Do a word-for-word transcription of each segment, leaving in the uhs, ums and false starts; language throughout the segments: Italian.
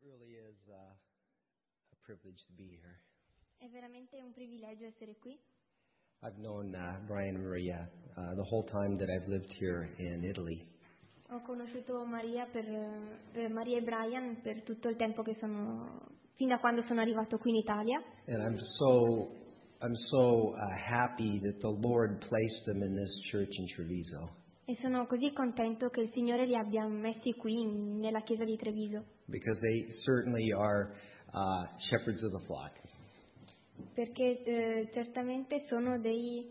really is uh, a privilege to be here. È veramente un privilegio essere qui. I've known uh, Brian and Maria uh, the whole time that I've lived here in Italy. Ho conosciuto Maria, per, per Maria e Brian per tutto il tempo che sono, fin da quando sono arrivato qui in Italia. And I'm so, I'm so uh, happy that the Lord placed them in this church in Treviso. E sono così contento che il Signore li abbia messi qui in, nella chiesa di Treviso. Because they certainly are uh, shepherds of the flock. Perché eh, certamente sono dei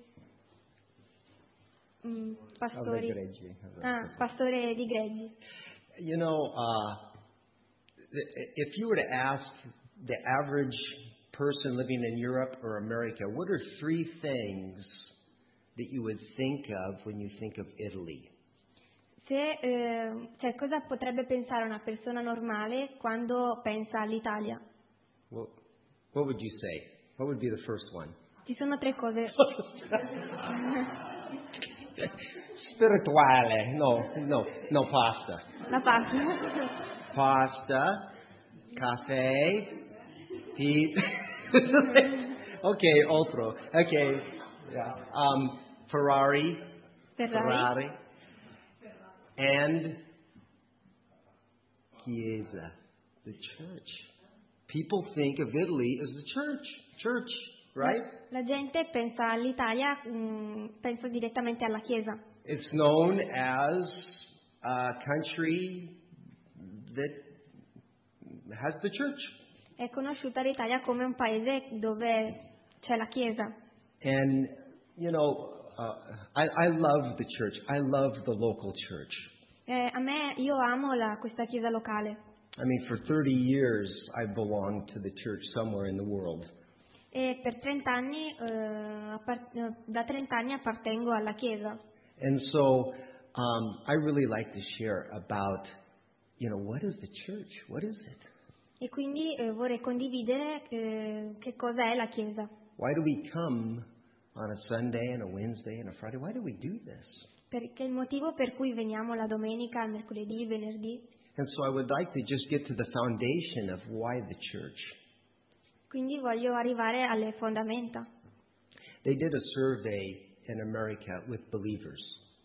mm, pastori. Of the greggi. Ah, pastore di greggi. You know, uh, if you were to ask the average person living in Europe or America, what are three things that you would think of when you think of Italy? Se, eh, cioè, cosa potrebbe pensare una persona normale quando pensa all'Italia? What, what would you say? What would be the first one? Ci sono tre cose. Spirituale, no, no, no pasta. La pasta. Pasta, caffè, tea. Okay, altro. Okay, yeah. Um, Ferrari, Ferrari. Ferrari, and Chiesa, the church. People think of Italy as the church, church, right? La, la gente pensa all'Italia, mh, pensa direttamente alla Chiesa. It's known as a country that has the church. È conosciuta l'Italia come un paese dove c'è la Chiesa. And, you know, uh, I, I love the church. I love the local church. Eh, a me, io amo la, questa Chiesa locale. I mean, for thirty years, I belonged to the church somewhere in the world. E per trenta anni, eh, appart- da trenta anni appartengo alla Chiesa. And so um, I really like to share about, you know, what is the church? What is it? E quindi eh, vorrei condividere eh, che cosa è la Chiesa. Why do we come on a Sunday and a Wednesday and a Friday? Why do we do this? Perché il motivo per cui veniamo la domenica, il mercoledì, il venerdì. And so I would like to just get to the foundation of why the church. Quindi voglio arrivare alle fondamenta. They did a survey in America with believers.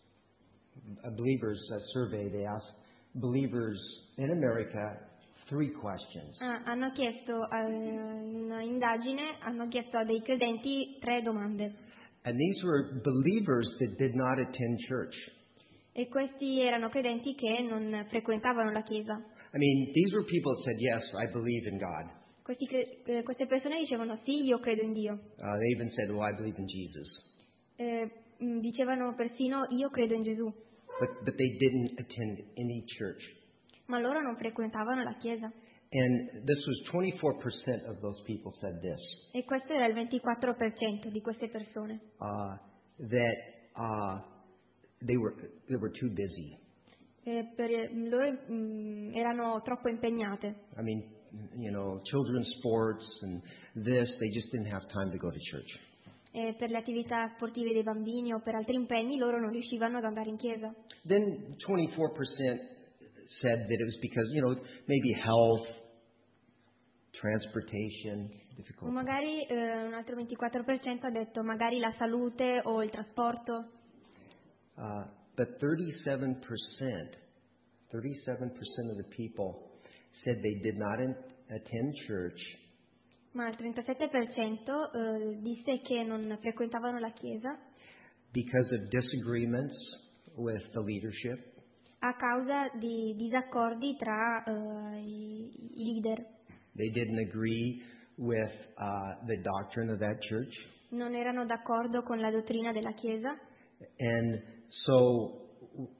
A believers a survey, they asked believers in America three questions. Ah, hanno chiesto eh, un'indagine, hanno chiesto a dei credenti tre domande. And these were believers that did not attend church. E questi erano credenti che non frequentavano la Chiesa. I mean, these were people that said, yes, I believe in God. Questi, eh, queste persone dicevano sì, io credo in Dio. Uh, they even said, well, I believe in Jesus. Eh, dicevano persino io credo in Gesù. But, but they didn't attend any church. Ma loro non frequentavano la Chiesa. And this was twenty-four percent of those people said this. E questo era il ventiquattro per cento di queste persone. Uh, that uh, they were they were too busy. E per loro mh, erano troppo impegnate. I mean, you know, children's sports and this, they just didn't have time to go to church. E per le attività sportive dei bambini o per altri impegni loro non riuscivano ad andare in chiesa. Then twenty-four percent said that it was because, you know, maybe health, transportation, O difficulty. magari eh, un altro ventiquattro per cento ha detto magari la salute o il trasporto. Uh, but thirty-seven percent, thirty-seven percent of the people said they did not in, attend church Ma il trentasette per cento eh, disse che non frequentavano la Chiesa because of disagreements with the leadership. a causa di disaccordi tra eh, i, i leader. They didn't agree with uh, the doctrine of that church. Non erano d'accordo con la dottrina della Chiesa. And so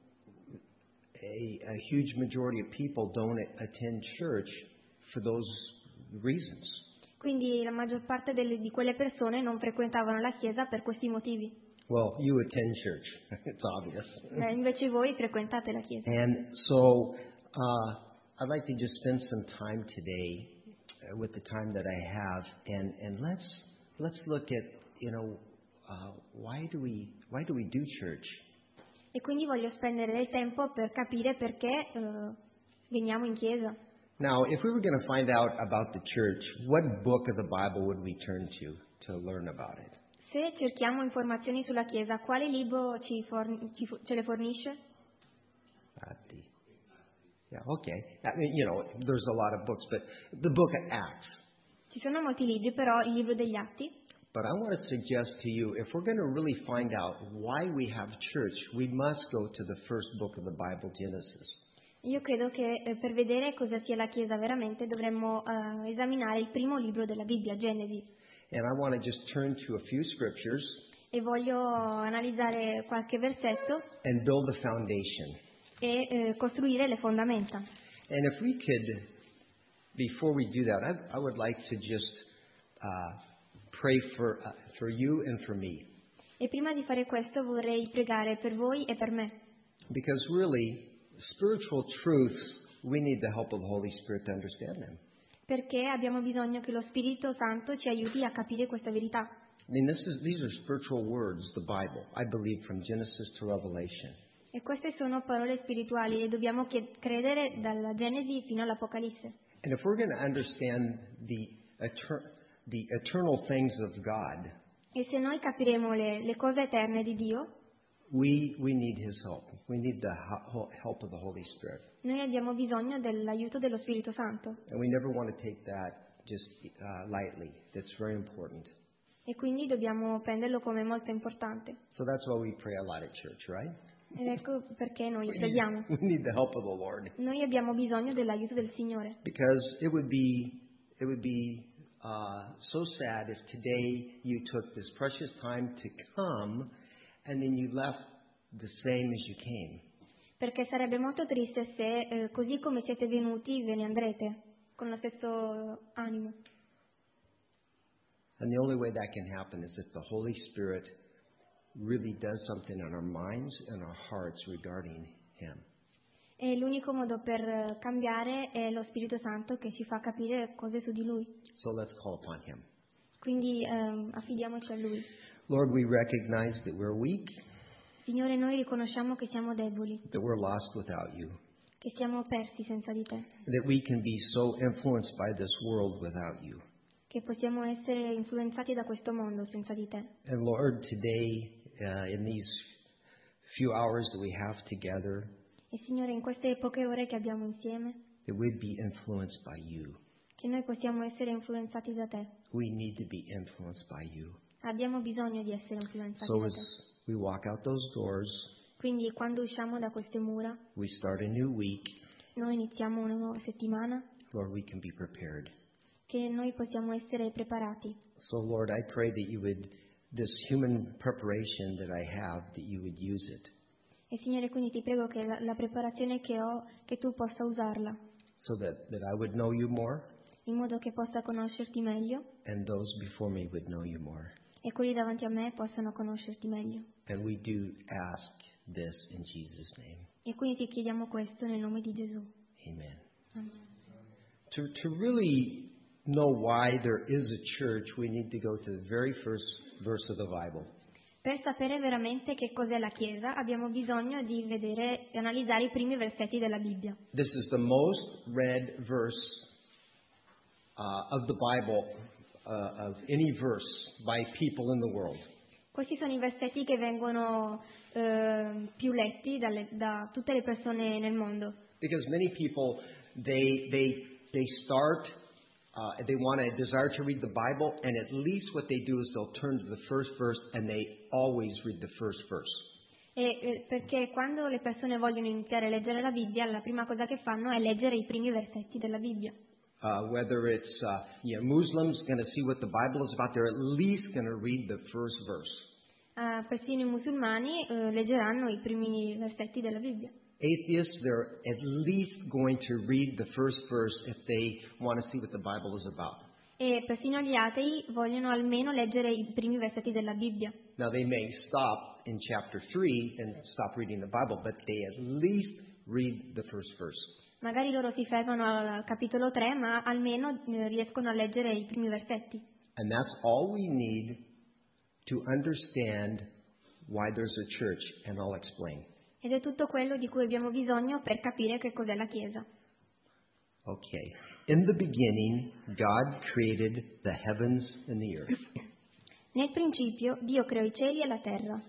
a, a huge majority of people don't attend church for those reasons. Quindi la maggior parte delle, di quelle persone non frequentavano la Chiesa per questi motivi. Well, you attend church. It's obvious. Eh, invece voi frequentate la Chiesa. And so uh, I'd like to just spend some time today uh, with the time that I have, and, and let's let's look at, you know, uh, why do we why do we do church? E quindi voglio spendere del tempo per capire perché eh, veniamo in chiesa. Now, if we were going to find out about the church, what book of the Bible would we turn to to learn about it? Se cerchiamo informazioni sulla Chiesa, quale libro ci forn- ci fu- ce le fornisce? Atti. Yeah, okay. I mean, you know, there's a lot of books, but the book of Acts. Ci sono molti libri, però il libro degli Atti. But I want to suggest to you, if we're going to really find out why we have church, we must go to the first book of the Bible, Genesis. Io credo che eh, per vedere cosa sia la Chiesa veramente dovremmo eh, esaminare il primo libro della Bibbia, Genesi. And I want to just turn to a few scriptures E voglio analizzare qualche versetto and build a foundation. e eh, costruire le fondamenta. And if we could, before we do that, I, I would like to just uh, pray for uh, for you and for me. E prima di fare questo vorrei pregare per voi e per me, Because really, spiritual truths, we need the help of the Holy Spirit to understand them. perché abbiamo bisogno che lo Spirito Santo ci aiuti a capire questa verità. I mean, this is, these are spiritual words, the Bible, I believe, from Genesis to Revelation. E queste sono parole spirituali e dobbiamo chied- credere dalla Genesi fino all'Apocalisse. And if we're going to understand the, eter- the eternal things of God, E se noi capiremo le, le cose eterne di Dio, we, we need His help. We need the ho- help of the Holy Spirit. noi abbiamo bisogno dell'aiuto dello Spirito Santo. And we never want to take that just uh, lightly. That's very important. E quindi dobbiamo prenderlo come molto importante. So that's why we pray a lot at church, right? Ed ecco perché noi preghiamo. We need the help of the Lord. Noi abbiamo bisogno dell'aiuto del Signore. Because it would be, it would be uh, so sad if today you took this precious time to come and then you left the same as you came. Perché sarebbe molto triste se, eh, così come siete venuti, ve ne andrete, con lo stesso animo. And the only way that can happen is if the Holy Spirit really does something in our minds and our hearts regarding Him. E l'unico modo per eh, cambiare è lo Spirito Santo che ci fa capire cose su di Lui. So let's call upon Him. Quindi ehm, affidiamoci a Lui. Lord, we recognize that we're weak, Signore, noi riconosciamo che siamo deboli, that we're lost without you, che siamo persi senza di Te, that we can be so influenced by this world without you. che possiamo essere influenzati da questo mondo senza di Te. And Lord, today, uh, in these few hours that we have together, E Signore, in queste poche ore che abbiamo insieme, that we'd be influenced by you. che noi possiamo essere influenzati da Te. We need to be influenced by you. Abbiamo bisogno di essere influenzati So da as Te. we walk out those doors, Quindi quando usciamo da queste mura, we start a new week, noi iniziamo una nuova settimana, Lord, we can be prepared. che noi possiamo essere preparati. So Lord, I pray that you would, this human preparation that I have, that you would use it. E Signore, quindi ti prego che la, la preparazione che ho, che tu possa usarla, So that, that I would know you more, in modo che possa conoscerti meglio and those before me would know you more. e quelli davanti a me possano conoscerti meglio. And we do ask this in Jesus' name. E quindi ti chiediamo questo nel nome di Gesù. Amen. Amen. To, to really know why there is a church, we need to go to the very first verse of the Bible. Per sapere veramente che cos'è la Chiesa abbiamo bisogno di vedere e analizzare i primi versetti della Bibbia. This is the most read verse uh, of the Bible, uh, of any verse by people in the world. Questi sono i versetti che vengono eh, più letti dalle- da tutte le persone nel mondo. Because many people, they, they, they start, uh, they want a desire to read the Bible, and at least what they do is they'll turn to the first verse, and they always read the first verse. E, eh, perché quando le persone vogliono iniziare a leggere la Bibbia, la prima cosa che fanno è leggere i primi versetti della Bibbia. Uh, whether it's uh, you know, Muslims going to see what the Bible is about, they're at least going to read the first verse. Ah, persino i musulmani eh, leggeranno i primi versetti della Bibbia. Atheists, they're at least going to read the first verse if they want to see what the Bible is about. E persino gli atei vogliono almeno leggere i primi versetti della Bibbia. Now, they may stop in chapter three and stop reading the Bible, but they at least read the first verse. Magari loro si fermano al capitolo tre, ma almeno eh, riescono a leggere i primi versetti. And that's all we need to understand why there's a church, and I'll explain. Ed è tutto quello di cui abbiamo bisogno per capire che cos'è la Chiesa. Okay. In the beginning, God created the heavens and the earth. Nel principio Dio creò i cieli e la terra.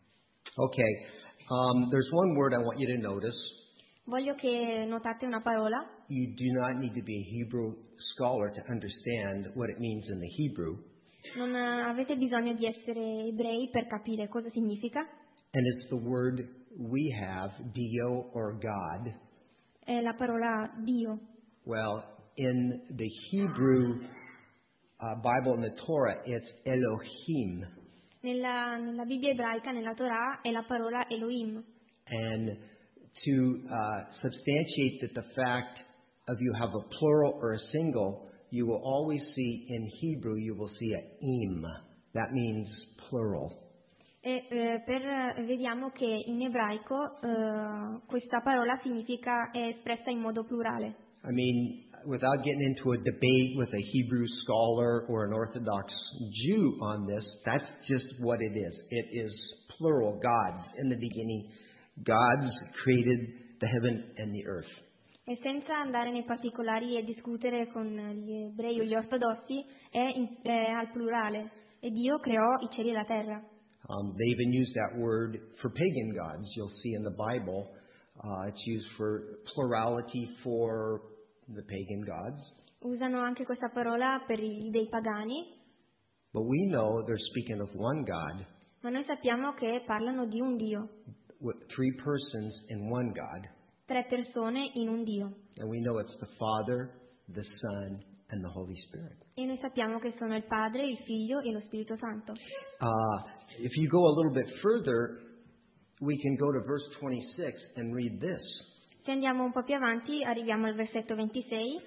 Okay. Um, there's one word I want you to notice. Voglio che notate una parola. You do not need to be a Hebrew scholar to understand what it means in the Hebrew. Non eh, avete bisogno di essere ebrei per capire cosa significa. And it's the word we have, Dio or God. È la parola Dio. Well, in the Hebrew uh, Bible in the Torah, it's Elohim. Nella, nella Bibbia ebraica, nella Torah, è la parola Elohim. And to uh, substantiate that the fact of you have a plural or a single, you will always see in Hebrew, you will see a im. That means plural. E eh, per, vediamo che in ebraico eh, questa parola significa, è espressa in modo plurale. I mean, without getting into a debate with a Hebrew scholar or an Orthodox Jew on this, that's just what it is. It is plural, gods. In the beginning, gods created the heaven and the earth. E senza andare nei particolari e discutere con gli ebrei o gli ortodossi, è, in, è al plurale. E Dio creò i cieli e la terra. Um, they even use that word for pagan gods. You'll see in the Bible, uh, it's used for plurality for the pagan gods. Usano anche questa parola per i dei pagani, But we know they're speaking of one God, ma noi sappiamo che parlano di un Dio, with three persons in one God. tre persone in un Dio. And we know it's the Father, the Son, and the Holy Spirit. E noi sappiamo che sono il Padre, il Figlio e lo Spirito Santo. Uh, if you go a little bit further, we can go to verse twenty-six and read this. Se andiamo un po' più avanti, arriviamo al versetto ventisei.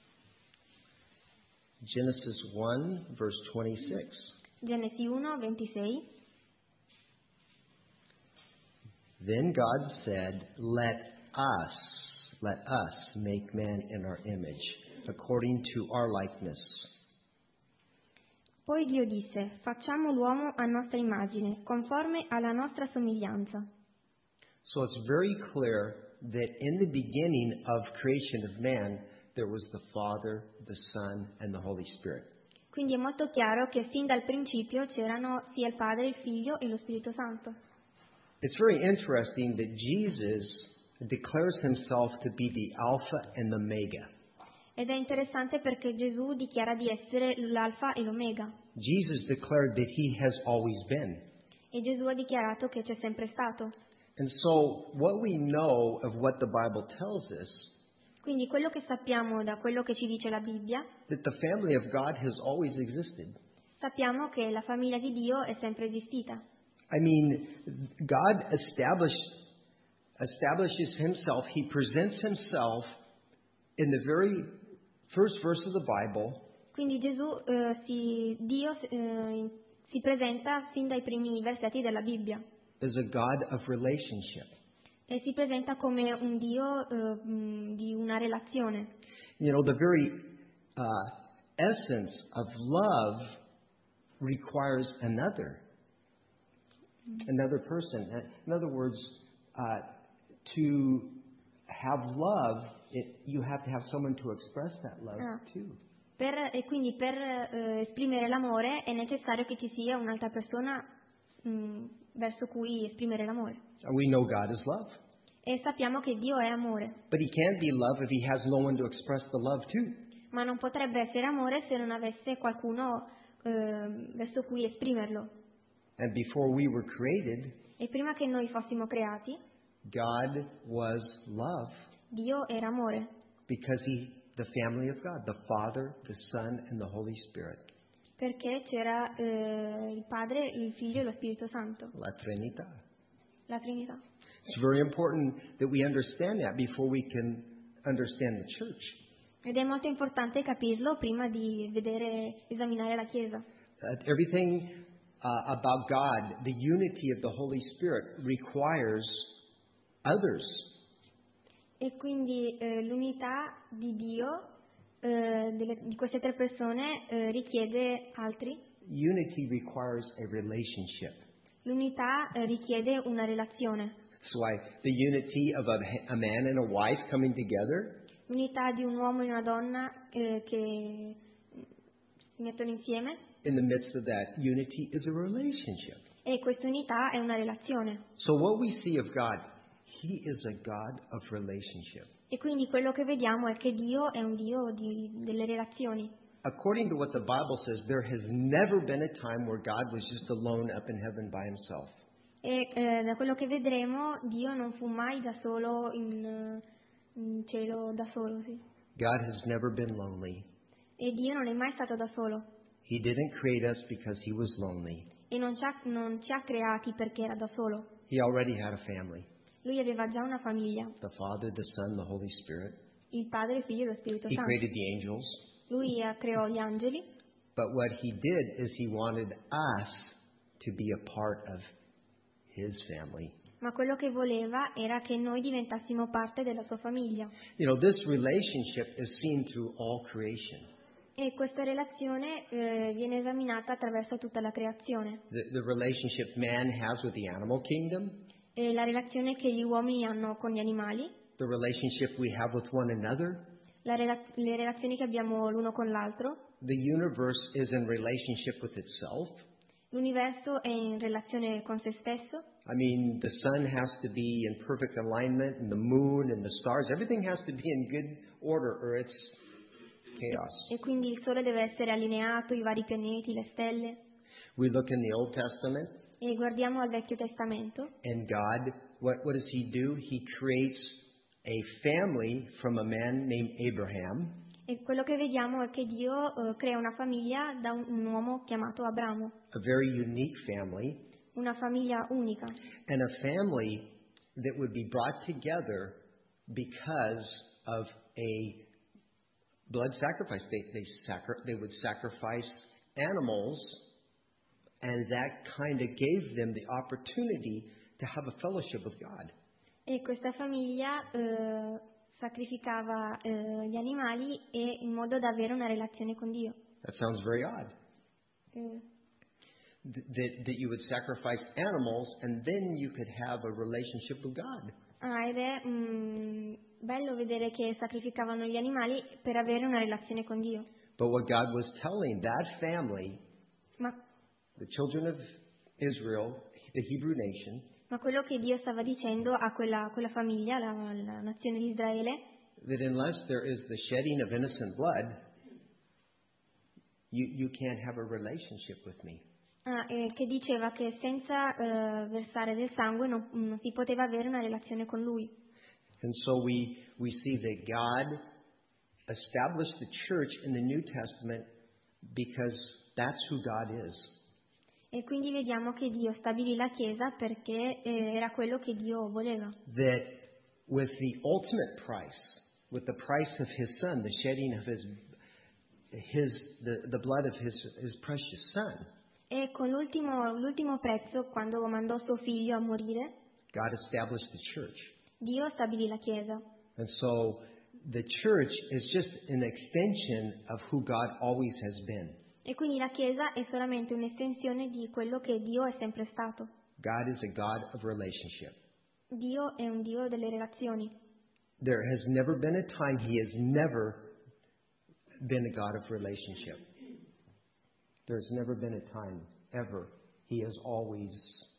Genesis one, verse twenty-six. Genesi uno, ventisei. Then God said, let us, let us make man in our image, according to our likeness. Poi Dio disse, facciamo l'uomo a nostra immagine, conforme alla nostra somiglianza. So it's very clear that in the beginning of creation of man, there was the Father, the Son, and the Holy Spirit. Quindi è molto chiaro che sin dal principio c'erano sia il Padre, il Figlio e lo Spirito Santo. It's very interesting that Jesus declares himself to be the Alpha and the Omega. Ed è interessante perché Gesù dichiara di essere l'Alfa e l'Omega. Jesus declared that he has always been. E Gesù ha dichiarato che c'è sempre stato. And so what we know of what the Bible tells us, Quindi quello che sappiamo da quello che ci dice la Bibbia, that the family of God has always existed. sappiamo che la famiglia di Dio è sempre esistita. I mean, God established, establishes himself, he presents himself in the very first verse of the Bible. Quindi Gesù, eh, si, Dio eh, si presenta fin dai primi versetti della Bibbia As a God of relationship. e si presenta come un Dio eh, mh, di una relazione. You know, the very uh, essence of love requires another, another person. In other words, uh, to have love, it, you have to have someone to express that love Ah. to. Per, e quindi per eh, esprimere l'amore è necessario che ci sia un'altra persona mh, verso cui esprimere l'amore. And we know God is love. E sappiamo che Dio è amore, But he can't be love if he has no one to express the love to. ma non potrebbe essere amore se non avesse qualcuno eh, verso cui esprimerlo. And before we were created, E prima che noi fossimo creati, God was love Dio era amore, because he, the family of God, the Father, the Son, and the Holy Spirit, perché c'era eh, il Padre, il Figlio e lo Spirito Santo, la Trinità. la Trinità. It's very important that we understand that before we can understand the church. Ed è molto importante capirlo prima di vedere, esaminare la Chiesa. Uh, everything uh, about God, the unity of the Holy Spirit, requires others. E quindi eh, l'unità di Dio, eh, delle- di queste tre persone, eh, richiede altri. Unity requires a relationship. L'unità eh, richiede una relazione. That's why the unity of a, a man and a wife coming together, l'unità di un uomo e una donna eh, che si mettono insieme, In the midst of that unity is a relationship. e questa unità è una relazione. So what we see of God, He is a God of relationship. E quindi quello che vediamo è che Dio è un Dio di, delle relazioni. According to what the Bible says, there has never been a time where God was just alone up in heaven by Himself. E eh, da quello che vedremo, Dio non fu mai da solo in, eh, in cielo, da solo, sì. God has never been lonely. E Dio non è mai stato da solo. He didn't create us because He was lonely. E non ci ha, non ci ha creati perché era da solo. He already had a family. Lui aveva già una famiglia, The Father, the Son, the Holy Spirit. il Padre, il Figlio e lo Spirito He Santo. created the angels. Lui eh, creò gli angeli, But what He did is He wanted us to be a part of His family. ma quello che voleva era che noi diventassimo parte della sua famiglia. You know, this relationship is seen through all creation. E questa relazione eh, viene esaminata attraverso tutta la creazione. The, the relationship man has with the animal kingdom, E la relazione che gli uomini hanno con gli animali, the relationship we have with one another. la rela- le relazioni che abbiamo l'uno con l'altro. The universe is in relationship with itself. L'universo è in relazione con se stesso. I mean, the sun has to be in perfect alignment, and the moon and the stars, everything has to be in good order, or it's chaos. E quindi il Sole deve essere allineato, i vari pianeti, le stelle. We look in the Old Testament, E guardiamo al Vecchio Testamento. and God, what, what does He do? He creates a family from a man named Abraham, E quello che vediamo è che Dio eh, crea una famiglia da un, un uomo chiamato Abramo. a very unique family, Una famiglia unica. and a family that would be brought together because of a blood sacrifice. They, they, sacri- they would sacrifice animals, and that kind of gave them the opportunity to have a fellowship with God. E questa famiglia eh, sacrificava eh, gli animali e in modo da avere una relazione con Dio. That sounds very odd. Eh, Th- That, that you would sacrifice animals, and then you could have a relationship with God. ah, ed è mm, bello vedere che sacrificavano gli animali per avere una relazione con Dio. But what God was telling that family, Ma, the children of Israel, the Hebrew nation, ma quello che Dio stava dicendo a quella, quella famiglia, la, la nazione di Israele, that unless there is the shedding of innocent blood, you, you can't have a relationship with me. ah, eh, che diceva che senza eh, versare del sangue non, non si poteva avere una relazione con Lui. And so we, we see that God established the church in the New Testament because that's who God is. E quindi vediamo che Dio stabilì la Chiesa perché eh, era quello che Dio voleva. That with the ultimate price, with the price of His Son, the shedding of His, his the, the blood of His, his precious Son, E con l'ultimo, l'ultimo prezzo, quando mandò suo figlio a morire, God established the church. Dio stabilì la Chiesa. And so the church is just an extension of who God always has been. E quindi la Chiesa è solamente un'estensione di quello che Dio è sempre stato. God is a God of relationship. Dio è un Dio delle relazioni. There has never been a time He has never been a God of relationship. There's never been a time, ever, He has always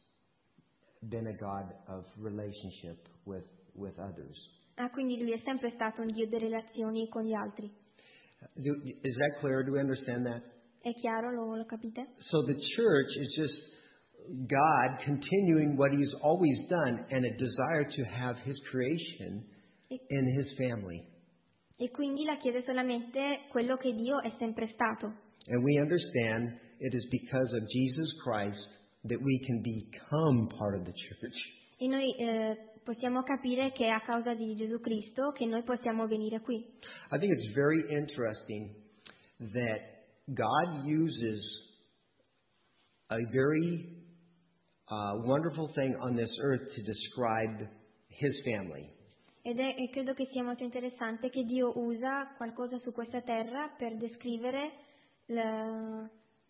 been a God of relationship with, with others. Ah, quindi Lui è sempre stato un Dio delle relazioni con gli altri. Do, is that clear? Do we understand that? È chiaro? Lo, lo capite? So the church is just God continuing what He's always done and a desire to have His creation in His family. E quindi la Chiesa è solamente quello che Dio è sempre stato. And we understand it is because of Jesus Christ that we can become part of the church. E noi eh, possiamo capire che è a causa di Gesù Cristo che noi possiamo venire qui. I think it's very interesting that God uses a very uh, wonderful thing on this earth to describe His family. Ed è, e credo che sia molto interessante che Dio usa qualcosa su questa terra per descrivere la,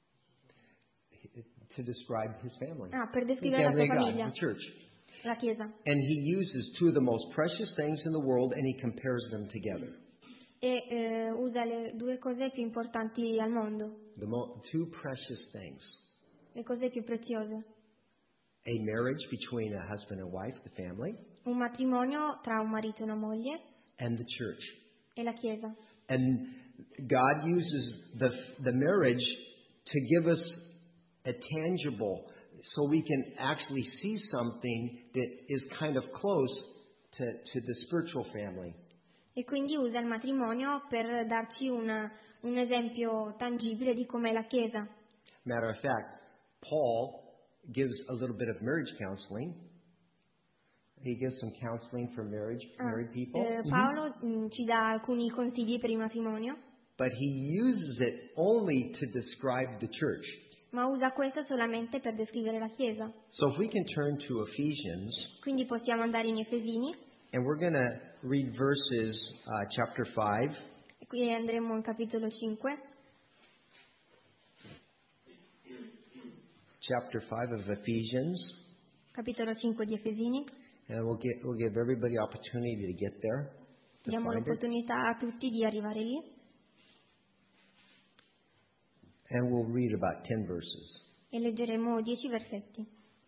To describe His family. ah, per The descrivere la family sua of God, famiglia, the church. la Chiesa. And He uses two of the most precious things in the world and He compares them together. e eh, usa le due cose più importanti al mondo, The mo- two precious things. le cose più preziose. A marriage between a husband and wife, the family, Un matrimonio tra un marito e una moglie and the church. e la Chiesa. And God uses the, the marriage to give us a tangible, so we can actually see something that is kind of close to, to the spiritual family. E quindi usa il matrimonio per darci una- un esempio tangibile di com'è la Chiesa. Matter of fact, Paul gives a little bit of marriage counseling. He gives some counseling for marriage, Ah, married people. eh, Paolo mh, ci dà alcuni consigli per il matrimonio, But he uses it only to describe the church. ma usa questo solamente per descrivere la Chiesa. So if we can turn to Ephesians, Quindi possiamo andare in Efesini, and we're going to read verses, uh, chapter five, e qui andremo in capitolo cinque, chapter five of Ephesians, capitolo cinque di Efesini. and we'll get we'll give everybody opportunity to get there, to Diamo find it, l'opportunità a tutti di arrivare lì and we'll read about ten verses, e leggeremo dieci versetti,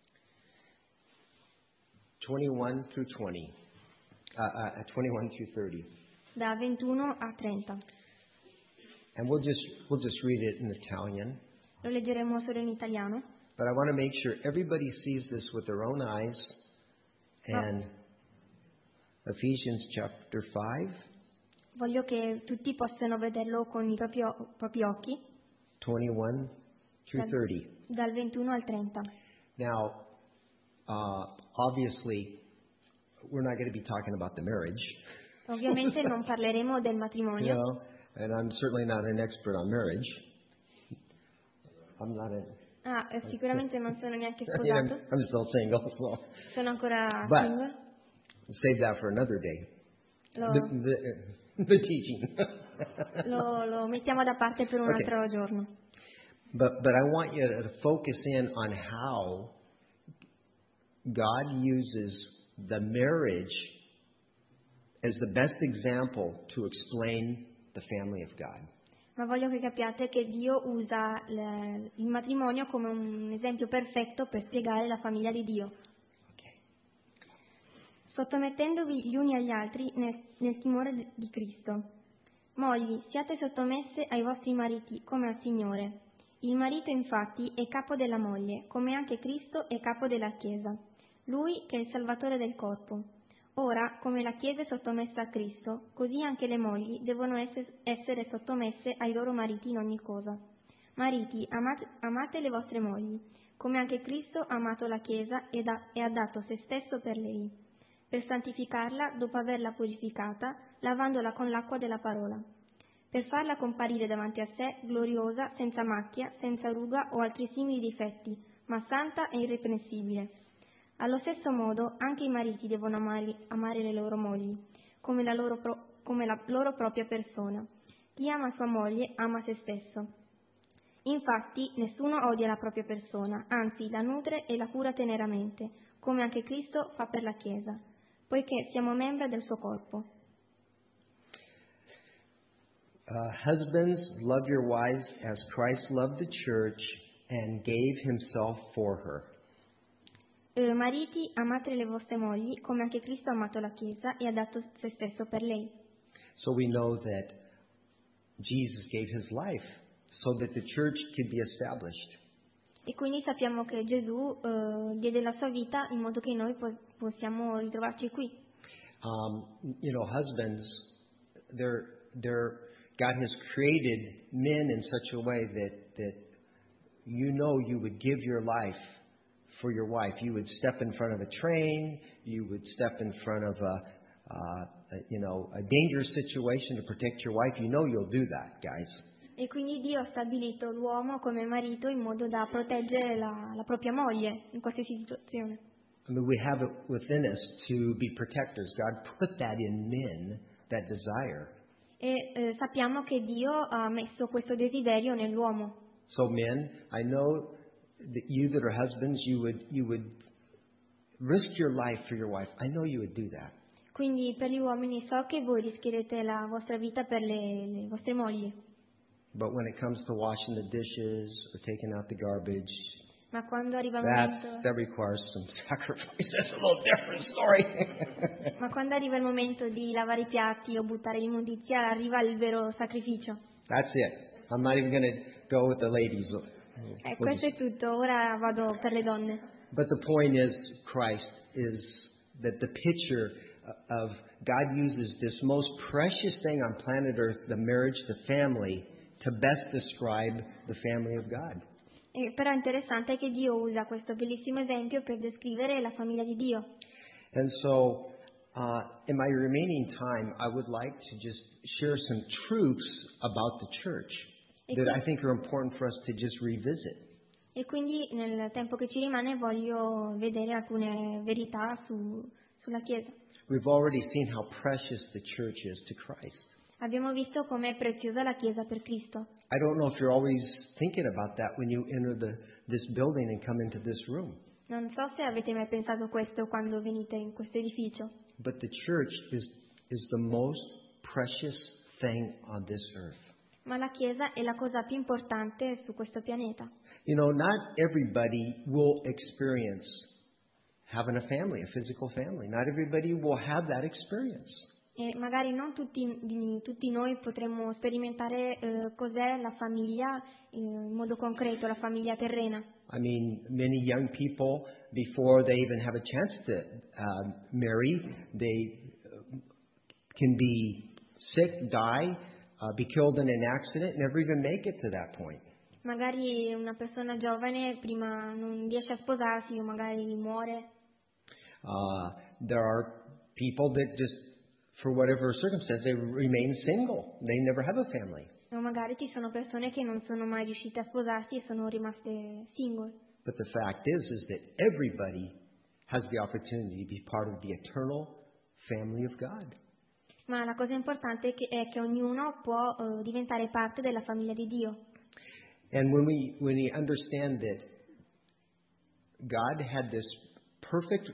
twenty-one through twenty, uh, uh, twenty-one through thirty, da ventuno a trenta. and we'll just we'll just read it in Italian. Lo leggeremo solo in italiano, But I want to make sure everybody sees this with their own eyes. And Ephesians chapter five, voglio che tutti possano vederlo con i propri, o- propri occhi, twenty-one through dal, thirty. dal ventuno al trenta. Now, uh, obviously, we're not going to be talking about the marriage. Ovviamente non parleremo del You matrimonio, know, and I'm certainly not an expert on marriage. I'm not a. ah, eh, sicuramente non sono neanche Yeah, I'm, sposato, I'm still single, so sono ancora But- single, save that for another day. lo, The, the, the teaching. lo- lo mettiamo da parte per un Okay. altro giorno. But but I want you to focus in on how God uses the marriage as the best example to explain the family of God. Ma voglio che capiate che Dio usa l- il matrimonio come un esempio perfetto per spiegare la famiglia di Dio, Okay. sottomettendovi gli uni agli altri nel, nel timore di- di Cristo. Mogli, siate sottomesse ai vostri mariti come al Signore. Il marito infatti è capo della moglie, come anche Cristo è capo della Chiesa, Lui che è il Salvatore del corpo. Ora, come la Chiesa è sottomessa a Cristo, così anche le mogli devono esse- essere sottomesse ai loro mariti in ogni cosa. Mariti, amate, amate le vostre mogli, come anche Cristo ha amato la Chiesa ed ha, e ha dato se stesso per lei, per santificarla dopo averla purificata, lavandola con l'acqua della parola, per farla comparire davanti a sé gloriosa, senza macchia, senza ruga o altri simili difetti, ma santa e irreprensibile. Allo stesso modo anche i mariti devono amare, amare le loro mogli, come la loro, pro- come la loro propria persona. Chi ama sua moglie ama se stesso. Infatti nessuno odia la propria persona, anzi la nutre e la cura teneramente, come anche Cristo fa per la Chiesa, poiché siamo membri del suo corpo. Uh, husbands, love your wives as Christ loved the church and gave himself for her. Eh, mariti, amate le vostre mogli, come anche Cristo ha amato la Chiesa e ha dato se stesso per lei. So we know that Jesus gave his life so that the church could be established. E quindi sappiamo che Gesù eh, diede la sua vita in modo che noi po- possiamo ritrovarci qui. Um, you know, husbands, they're, they're, God has created men in such a way that, that you know you would give your life for your wife. You would step in front of a train. You would step in front of a, uh, a you know, a dangerous situation to protect your wife. You know you'll do that, guys. E quindi Dio ha stabilito l'uomo come marito in modo da proteggere la, la propria moglie in qualsiasi situazione. I mean, we have it within us to be protectors. God put that in men, that desire. E eh, sappiamo che Dio ha messo questo desiderio nell'uomo. So, men, I know that you that are husbands, you would you would risk your life for your wife. I know you would do that. Quindi per gli uomini so che voi rischierete la vostra vita per le, le vostre mogli, But when it comes to washing the dishes or taking out the garbage, ma quando arriva il that's, momento, that requires some sacrifice. That's a little different story. ma quando arriva il momento di lavare i piatti o buttare l'immondizia, arriva il vero sacrificio. That's it. I'm not even going to go with the ladies. E We'll questo just- è tutto, ora vado per le donne. But the point is, Christ is that the picture of God uses this most precious thing on planet Earth, the marriage, the family, to best describe the family of God. E però è interessante che Dio usa questo bellissimo esempio per descrivere la famiglia di Dio. And so, uh, in my remaining time, I would like to just share some truths about the church that I think are important for us to just revisit. E quindi nel tempo che ci rimane voglio vedere alcune verità su- sulla Chiesa. We've already seen how precious the church is to Christ. Abbiamo visto com'è preziosa la Chiesa per Cristo. I don't know if you're always thinking about that when you enter the, this building and come into this room. Non so se avete mai pensato questo quando venite in questo edificio, But the church is, is the most precious thing on this earth. ma la Chiesa è la cosa più importante su questo pianeta. You know, not everybody will experience having a family, a physical family. Not everybody will have that experience. E magari non tutti, di- tutti noi potremmo sperimentare eh, cos'è la famiglia eh, in modo concreto, la famiglia terrena. I mean, many young people, before they even have a chance to uh, marry, they uh, can be sick, die, uh, be killed in an accident, never even make it to that point. Magari una persona giovane prima non riesce a sposarsi o magari muore. Uh, there are people that just, for whatever circumstance, they remain single. They never have a family. O magari ci sono persone che non sono mai riuscite a sposarsi e sono rimaste single. But the fact is, is that everybody has the opportunity to be part of the eternal family of God. Ma la cosa importante è che, è che ognuno può eh, diventare parte della famiglia di Dio. And when we when we understand that God had this perfect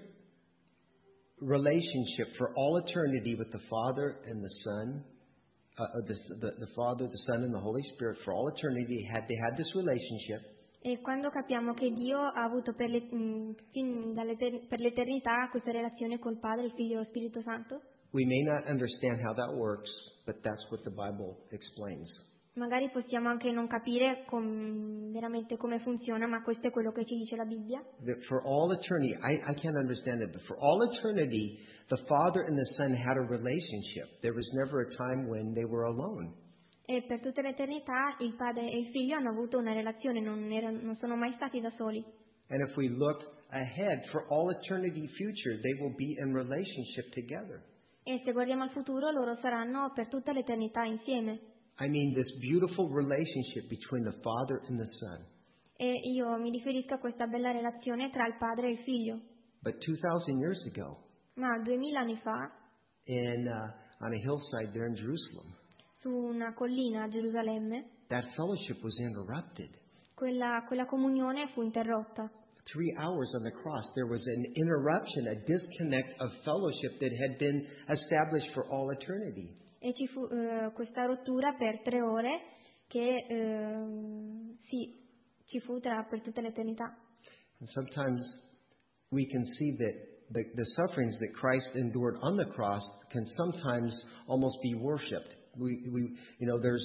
relationship for all eternity with the Father and the Son, uh, uh, the, the the Father, the Son, and the Holy Spirit for all eternity, had they had this relationship. E quando capiamo che Dio ha avuto per, le- mh, fin dall'eter- per l'eternità questa relazione col Padre, il Figlio e lo Spirito Santo, We may not understand how that works, but that's what the Bible explains. magari possiamo anche non capire com- veramente come funziona, ma questo è quello che ci dice la Bibbia. That for all eternity, I, I can't understand it, but for all eternity, the Father and the Son had a relationship. There was never a time when they were alone. E per tutta l'eternità il Padre e il Figlio hanno avuto una relazione, non, erano- non sono mai stati da soli. And if we look ahead, for all eternity future, they will be in relationship together. E se guardiamo al futuro, loro saranno per tutta l'eternità insieme. I mean, this beautiful relationship between the Father and the Son. E io mi riferisco a questa bella relazione tra il Padre e il Figlio. But two thousand years ago, Ma duemila anni fa, in, uh, on a hillside there in Jerusalem, su una collina a Gerusalemme, that fellowship was interrupted. quella, quella comunione fu interrotta. Three hours on the cross, there was an interruption, a disconnect of fellowship that had been established for all eternity. E ci fu eh, questa rottura per tre ore che ehm, sì, ci fu tra, per tutta l'eternità. And sometimes we can see that the, the sufferings that Christ endured on the cross can sometimes almost be worshipped. We, we, you know, there's,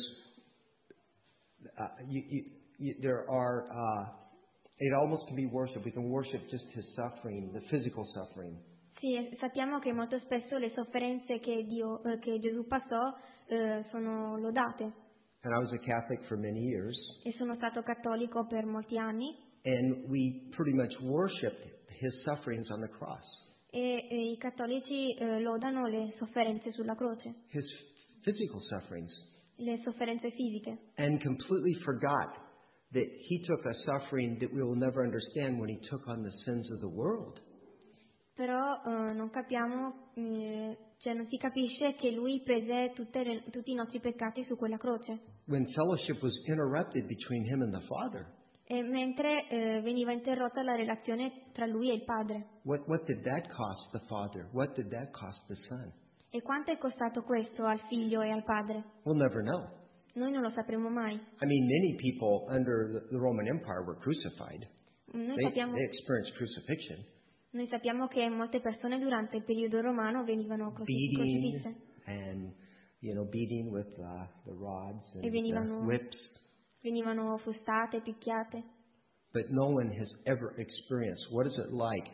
uh, you, you, you, there are, uh, it almost can be worshipped. We can worship just His suffering, the physical suffering. Sì, e sappiamo che molto spesso le sofferenze che, Dio, eh, che Gesù passò eh, sono lodate. And I was a Catholic for many years, E sono stato cattolico per molti anni and we pretty much worshipped His sufferings on the cross, e, e i cattolici eh, lodano le sofferenze sulla croce, His physical sufferings, le sofferenze fisiche. and completely forgot that He took a suffering that we will never understand when He took on the sins of the world. Però eh, non capiamo, eh, cioè non si capisce che lui prese tutte le- tutti i nostri peccati su quella croce. When fellowship was interrupted between Him and the Father, e mentre eh, veniva interrotta la relazione tra lui e il padre. What, what did that cost the father? What did that cost the son? E quanto è costato questo al figlio e al padre? We'll never know. Noi non lo sapremo mai. I mean, many people under the, the Roman Empire were crucified. Noi They, sappiamo, they experienced crucifixion, noi sappiamo che molte persone durante il periodo romano venivano crocif- beating crocifisse and, you know, beating with uh, the rods and e venivano, the whips. venivano frustate, picchiate. But no one has ever experienced what is it like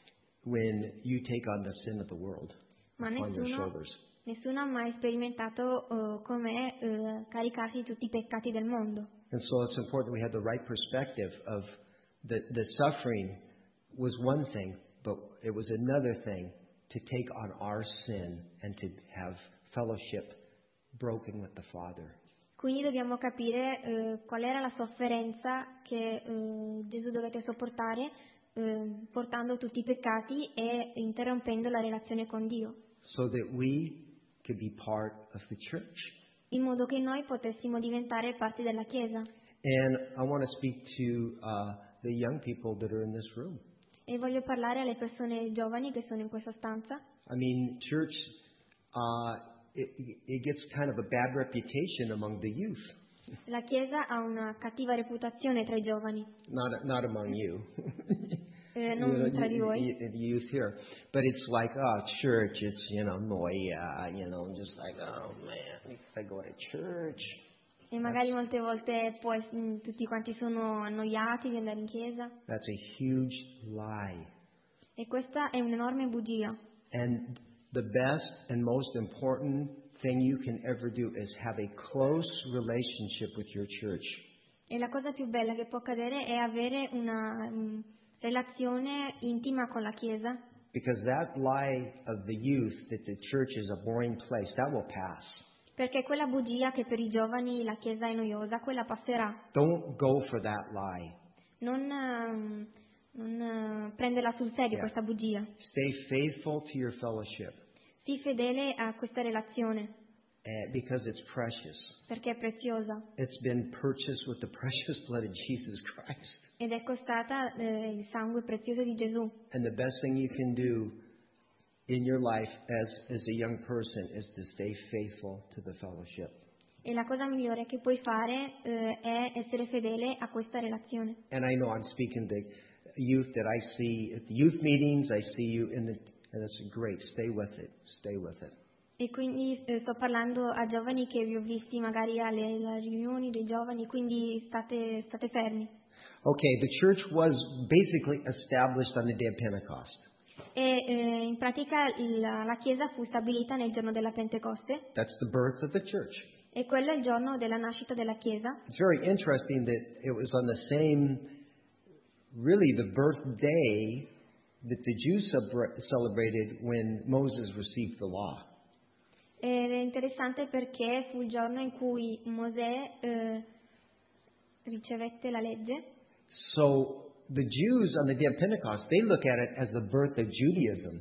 when you take on the sin of the world Ma upon your nessuno, shoulders. nessuno ha mai sperimentato uh, com'è uh, caricarsi di tutti i peccati del mondo. And so it's important we have the right perspective of the, the suffering was one thing, but it was another thing to take on our sin and to have fellowship broken with the Father. Quindi dobbiamo capire eh, qual era la sofferenza che eh, Gesù dovette sopportare eh, portando tutti i peccati e interrompendo la relazione con Dio, So that we could be part of the church. in modo che noi potessimo diventare parte della Chiesa. And I want to speak to uh, the young people that are in this room. E voglio parlare alle persone giovani che sono in questa stanza. I mean, church, uh, it, it gets kind of a bad reputation among the youth. La Chiesa ha una cattiva reputazione tra i giovani, Not, not among you. eh, You non know, tra di you- voi. you- the youth here. But it's like, oh, church, it's, you know, noia, you know, just like, oh, man, I go to church. E magari molte volte poi mh, tutti quanti sono annoiati di andare in chiesa. That's a huge lie. E questa è un'enorme bugia. And the best and most important thing you can ever do is have a close relationship with your church. E la cosa più bella che può accadere è avere una mh, relazione intima con la Chiesa, Because that lie of the youth that the church is a boring place, that will pass. perché quella bugia che per i giovani la Chiesa è noiosa, quella passerà. Don't go for that lie. Non, ehm, non eh, prenderla sul serio Yeah. questa bugia. Stay faithful to your fellowship Sii fedele a questa relazione, eh, because it's precious. perché è preziosa It's been purchased with the precious blood of Jesus Christ. ed è costata eh, il sangue prezioso di Gesù. And the best thing you can do in your life as, as a young person is to stay faithful to the fellowship. E la cosa migliore che puoi fare eh, è essere fedele a questa relazione. And I know I'm speaking to youth that I see at the youth meetings, I see you in the, and it's great. Stay with it. Stay with it. E quindi eh, sto parlando a giovani che vi ho visti magari alle, alle riunioni dei giovani, quindi state, state fermi. Okay, the church was basically established on the day of Pentecost. E eh, in pratica la, la Chiesa fu stabilita nel giorno della Pentecoste That's the birth of the church. e quello è il giorno della nascita della Chiesa. It's very interesting that it was on the same, really the birthday that the Jews celebra- celebrated when Moses received the law. Ed è interessante perché fu il giorno in cui Mosè eh, ricevette la legge. So the Jews on the day of Pentecost, they look at it as the birth of Judaism.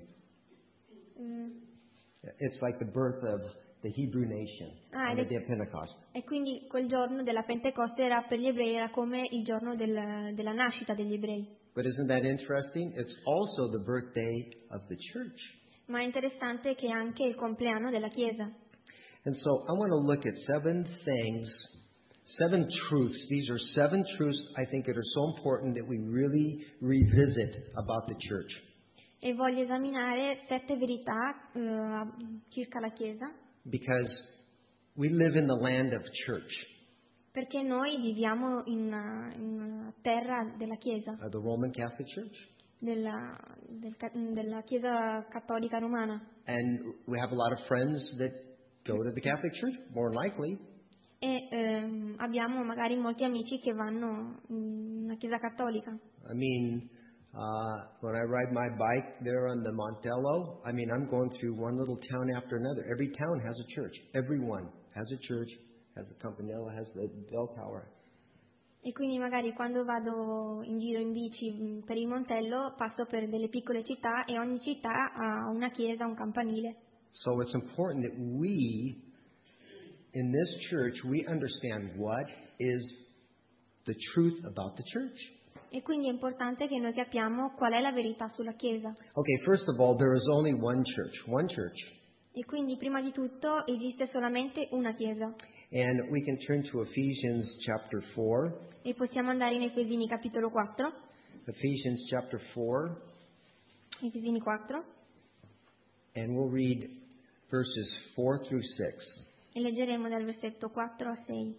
Mm. It's like the birth of the Hebrew nation Ah, on the ed day è- of Pentecost. E quindi quel giorno della Pentecoste era per gli ebrei, era come il giorno del- della nascita degli ebrei. But isn't that interesting? It's also the birthday of the church. Ma è interessante che è anche il compleanno della Chiesa. And so I want to look at seven things, seven truths. These are seven truths I think that are so important that we really revisit about the church. E voglio esaminare sette verità eh, circa la Chiesa, Because we live in the land of church, perché noi viviamo in una, in una terra della Chiesa, uh, the Roman Catholic Church. della, del ca- della Chiesa cattolica romana. And we have a lot of friends that go to the Catholic Church, more than likely. E ehm, abbiamo magari molti amici che vanno in una Chiesa cattolica. I mean, uh, when I ride my bike there on the Montello, I mean, I'm going through one little town after another. Every town has a church. Everyone has a church, has the Campanella, has the bell tower. E quindi magari quando vado in giro in bici mh, per il Montello passo per delle piccole città e ogni città ha una chiesa, un campanile. So it's important that we, in this church, we understand what is the truth about the church. E quindi è importante che noi capiamo qual è la verità sulla Chiesa. Okay, first of all, there is only one church, one church. E quindi prima di tutto esiste solamente una Chiesa. And we can turn to Ephesians chapter four. E possiamo andare in Efesini capitolo quattro. Ephesians chapter four. Efesini quattro. And we'll read verses four through six. E leggeremo dal versetto quattro a sei.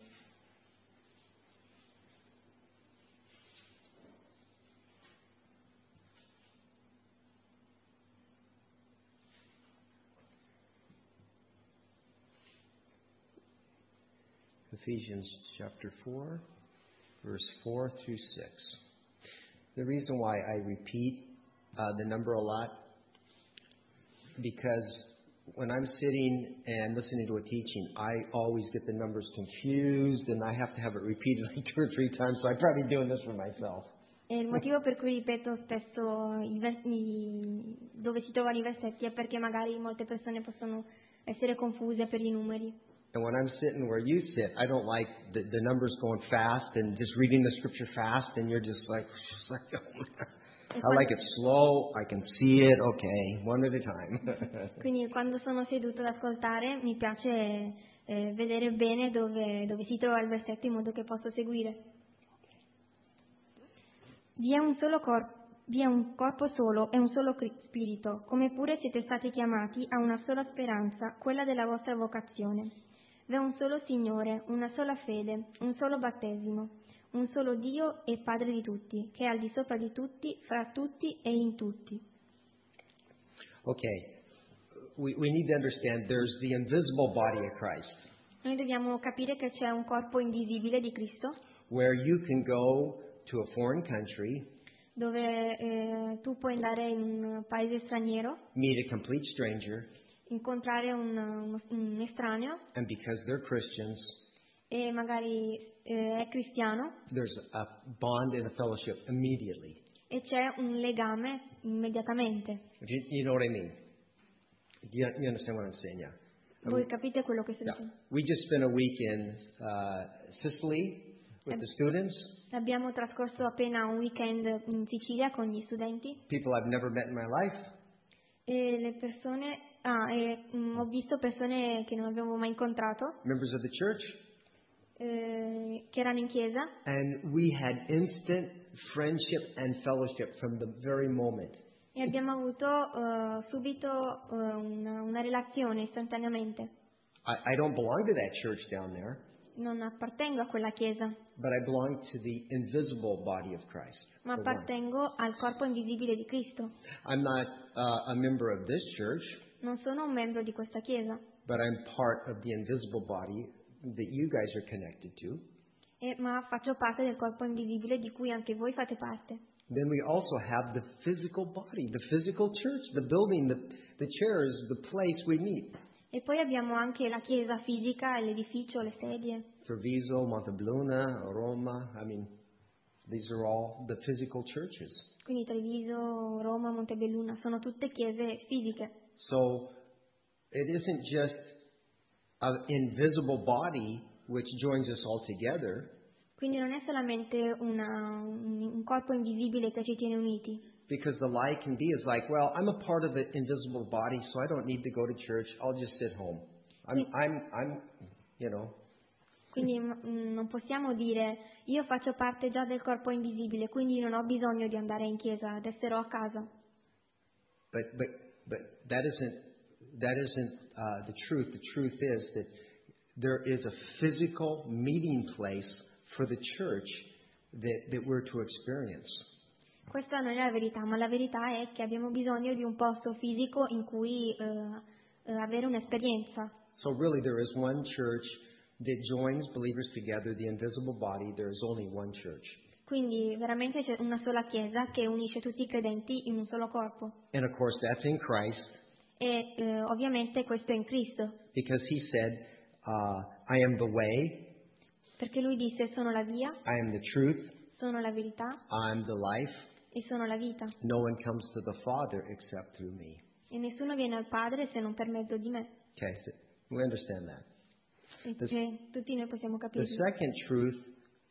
Ephesians chapter four, verse four through six. The reason why I repeat uh, the number a lot, because when I'm sitting and listening to a teaching, I always get the numbers confused and I have to have it repeated like two or three times, so I'm probably doing this for myself. E il motivo per cui ripeto spesso i vers- i- dove si trovano i versetti è perché magari molte persone possono essere confuse per i numeri. And when I'm sitting where you sit, I don't like the, the numbers going fast and just reading the scripture fast, and you're just like, just like I like it slow, I can see it, okay, one at a time. Quindi quando sono seduto ad ascoltare mi piace eh, vedere bene dove, dove si trova il versetto in modo che posso seguire. Vi è un solo corpo. Vi è un corpo solo e un solo spirito, come pure siete stati chiamati a una sola speranza, quella della vostra vocazione. V'è un solo Signore, una sola fede, un solo battesimo, un solo Dio e Padre di tutti, che è al di sopra di tutti, fra tutti e in tutti. Okay, we, we need to understand there's the invisible body of Christ. Noi dobbiamo capire che c'è un corpo invisibile di Cristo, where you can go to a foreign country, dove eh, tu puoi andare in un paese straniero, meet a complete stranger, incontrare un, un, un estraneo and because they're Christians, e magari eh, è cristiano there's a bond and a fellowship immediately. e c'è un legame immediatamente. You, you know what I mean? You, you understand what I'm saying, yeah. Voi capite quello che sto Yeah. dicendo? We just spent a week in uh, Sicily with the students, Abbiamo trascorso appena un weekend in Sicilia con gli studenti people I've never met in my life, e le persone, ah, e, mm, ho visto persone che non avevo mai incontrato, members of the church, eh, che erano in chiesa and we had instant friendship and fellowship from the very moment. e abbiamo avuto eh, subito eh, una, una relazione istantaneamente. I, I don't belong to that church down there, Non appartengo a quella chiesa, but I belong to the invisible body of Christ. ma for one. appartengo al corpo invisibile di Cristo. I'm not uh, a member of this church, Non sono un membro di questa chiesa, but I'm part of the invisible body that you guys are connected to. eh, ma faccio parte del corpo invisibile di cui anche voi fate parte. Then we also have the physical body, the physical church, the building, the, the chairs, the place we meet. E poi abbiamo anche la chiesa fisica, l'edificio, le sedie. Treviso, Montebelluna, Roma, I mean, these are all the physical churches. Quindi Treviso, Roma, Montebelluna sono tutte chiese fisiche. So it isn't just an invisible body which joins us all together, Quindi non è solamente una- un un corpo invisibile che ci tiene uniti. because the lie can be is like, well, I'm a part of the invisible body, so I don't need to go to church. I'll just sit home. I'm, I'm, I'm, you know. Quindi mm, non possiamo dire io faccio parte già del corpo invisibile, quindi non ho bisogno di andare in chiesa, resterò a casa. But, but, but that isn't, that isn't uh, the truth. The truth is that there is a physical meeting place for the church that, that we're to experience. Questa non è la verità, ma la verità è che abbiamo bisogno di un posto fisico in cui eh, eh, avere un'esperienza. So really there is one church that joins believers together, the invisible body. There is only one church. Quindi veramente c'è una sola chiesa che unisce tutti i credenti in un solo corpo. And of course that's in Christ, E eh, ovviamente questo è in Cristo, because he said, uh, I am the way, perché lui disse sono la via, I am the truth, sono la verità I'm the life. e sono la vita. No one comes to the Father except through me. E nessuno viene al Padre se non per mezzo di me. Okay, so we understand that. E The- cioè, tutti noi possiamo The capirlo. second truth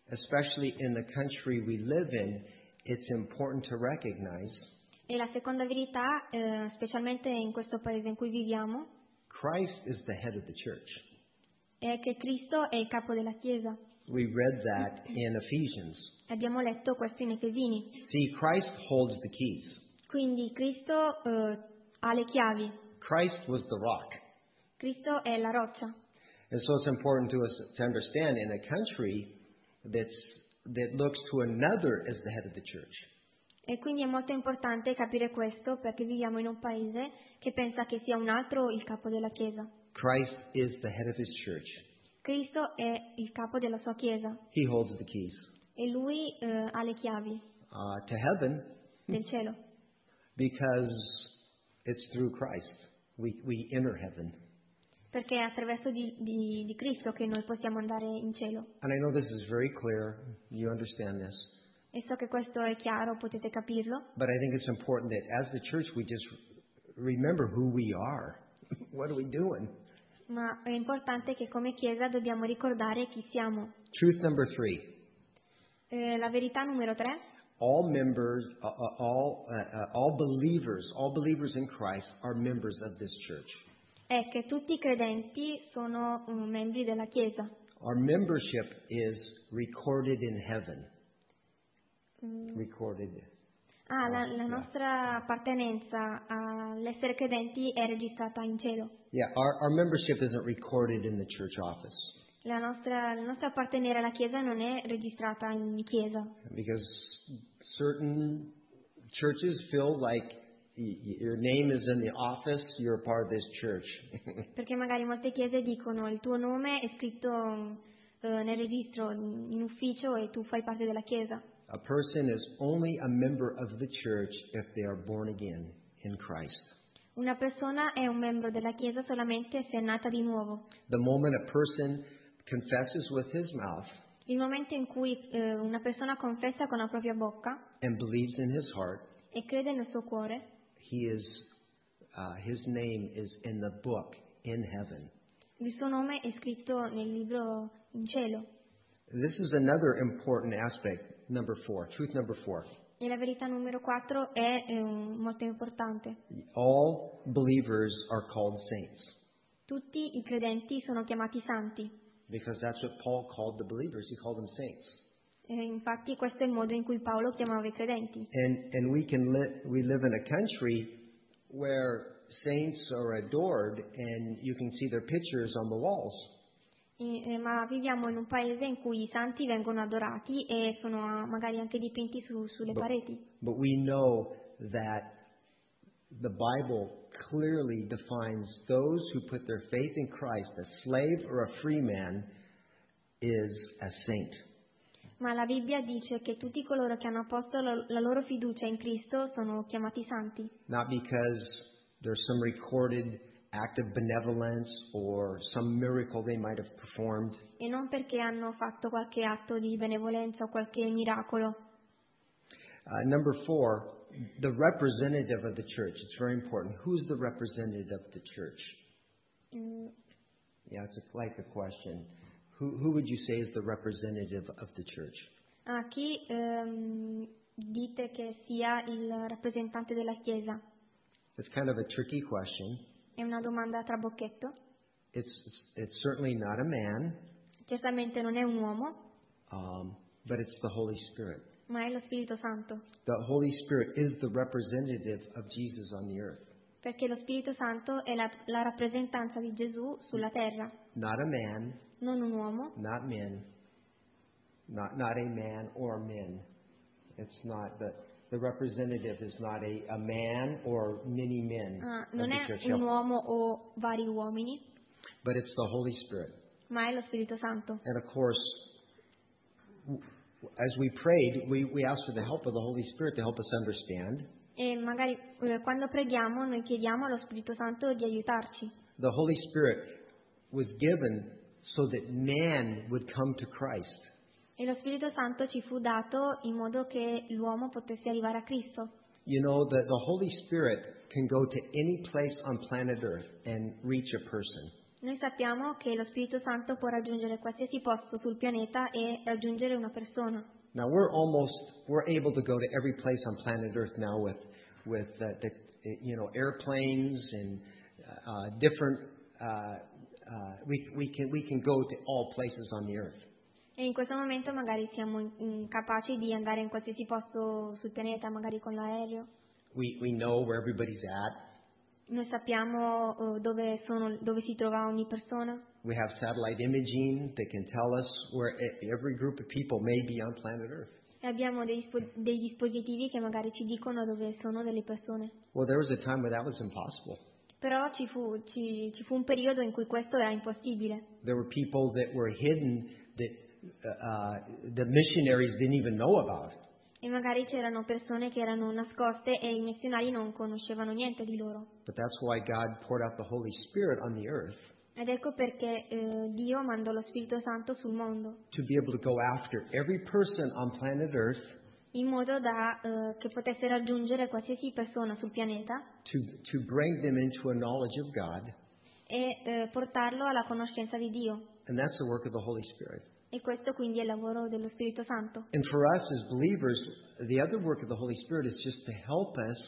especially in the country we live in, it's important to recognize E la seconda verità, eh, specialmente in questo paese in cui viviamo, Christ is the head of the church. è che Cristo è il capo della Chiesa. We read that in Ephesians. Abbiamo letto questo in Efesini. See, Christ holds the keys. Quindi Cristo eh, ha le chiavi. Christ was the rock. Cristo è la roccia. And so it's important to us to understand in a country that's, that looks to another as the head of the church. E quindi è molto importante capire questo perché viviamo in un paese che pensa che sia un altro il capo della Chiesa. Christ is the head of his church. Cristo è il capo della sua Chiesa He holds the keys e lui eh, ha le chiavi uh, to heaven del cielo. because it's through Christ we, we enter heaven. Perché è attraverso di, di, di Cristo che noi possiamo andare in cielo. And I know this is very clear. You understand this. E so che questo è chiaro, potete capirlo, But I think it's important that as the church we just remember who we are. What are we doing? ma è importante che come Chiesa dobbiamo ricordare chi siamo. Truth number three. Eh, la verità numero tre, All members, uh, uh, all, uh, uh, all believers, all believers in Christ are members of this church. è che tutti i credenti sono um, membri della Chiesa. Our membership is recorded in heaven. Recorded. Ah, la, la yeah. nostra appartenenza all'essere credenti è registrata in cielo. Yeah, our, our membership isn't recorded in the church office La nostra, la nostra appartenere alla Chiesa non è registrata in Chiesa, because certain churches feel like y- y- your name is in the office, you're a part of this church. perché magari molte Chiese dicono il tuo nome è scritto eh, nel registro, in ufficio e tu fai parte della Chiesa. A person is only a member of the church if they are born again in Christ. Una persona è un membro della Chiesa solamente se è nata di nuovo. The moment a person confesses with his mouth Il momento in cui eh, una persona confessa con la propria bocca and believes in his heart, e crede nel suo cuore, he is, uh, his name is in the book in heaven. il suo nome è scritto nel libro in cielo. This is another important aspect, number four, truth number four. E la verità numero quattro è eh, molto importante. All believers are called saints Tutti i credenti sono chiamati santi. because that's what Paul called the believers. He called them saints. E infatti questo è il modo in cui Paolo chiamava i credenti. And, and we can li- we live in a country where saints are adored and you can see their pictures on the walls. E- eh, ma viviamo in un paese in cui i santi vengono adorati e sono ah, magari anche dipinti su- sulle But- pareti. But we know that the Bible clearly defines those who put their faith in Christ, a slave or a free man, is a saint. Ma la Bibbia dice che tutti coloro che hanno posto la, la loro fiducia in Cristo sono chiamati santi. Not because there's some recorded act of benevolence or some miracle they might have performed, E non perché hanno fatto qualche atto di benevolenza o qualche miracolo. Uh, number four, the representative of the church. It's very important. Who's the representative of the church? Mm, Yeah, it's a, like a question. Who, who would you say is the representative of the church? A chi ehm, dite che sia il rappresentante della Chiesa? It's kind of a tricky question. È una domanda a trabocchetto. It's, it's, it's certainly not a man, Certamente non è un uomo, um, but it's the Holy Spirit. ma è lo Spirito Santo. The Holy Spirit is the representative of Jesus on the earth. Perché lo Spirito Santo è la, la rappresentanza di Gesù sulla terra, Not a man, non un uomo, not men, not, not a man or men. It's not the, the representative is not a, a man or many men ah, of non the è church. un No. uomo o vari uomini, But it's the Holy Spirit. ma è lo Spirito Santo. And of course, w- as we prayed, we, we asked for the help of the Holy Spirit to help us understand. E magari eh, quando preghiamo noi chiediamo allo Spirito Santo di aiutarci. The Holy Spirit was given so that man would come to Christ. E lo Spirito Santo ci fu dato in modo che l'uomo potesse arrivare a Cristo. You know, the, the Holy Spirit can go to any place on planet Earth and reach a person. Noi sappiamo che lo Spirito Santo può raggiungere qualsiasi posto sul pianeta e raggiungere una persona. Now we're almost we're able to go to every place on planet Earth now with with uh, the you know airplanes and uh, different uh, uh, we we can we can go to all places on the earth. E in questo momento magari siamo in- in- capaci di andare in qualsiasi posto sul pianeta, magari con l'aereo. We we know where everybody's at. Noi sappiamo eh, dove, sono, dove si trova ogni persona. We have satellite imaging that can tell us where e- every group of people may be on planet Earth. E abbiamo dei, dispo- dei dispositivi che magari ci dicono dove sono delle persone. Well, there was a time when that was impossible. Però ci fu, ci, ci fu un periodo in cui questo era impossibile. There were people that were hidden that uh, uh, the missionaries didn't even know about. E magari c'erano persone che erano nascoste e i missionari non conoscevano niente di loro. But that's why God poured out the Holy Spirit on the earth Ed ecco perché eh, Dio mandò lo Spirito Santo sul mondo, to be able to go after every person on planet Earth in modo da eh, che potesse raggiungere qualsiasi persona sul pianeta to, to bring them into a knowledge of God. e eh, portarlo alla conoscenza di Dio. And that's the work of the Holy Spirit. E questo quindi è il lavoro dello Spirito Santo. And for us as believers, the other work of the Holy Spirit is just to help us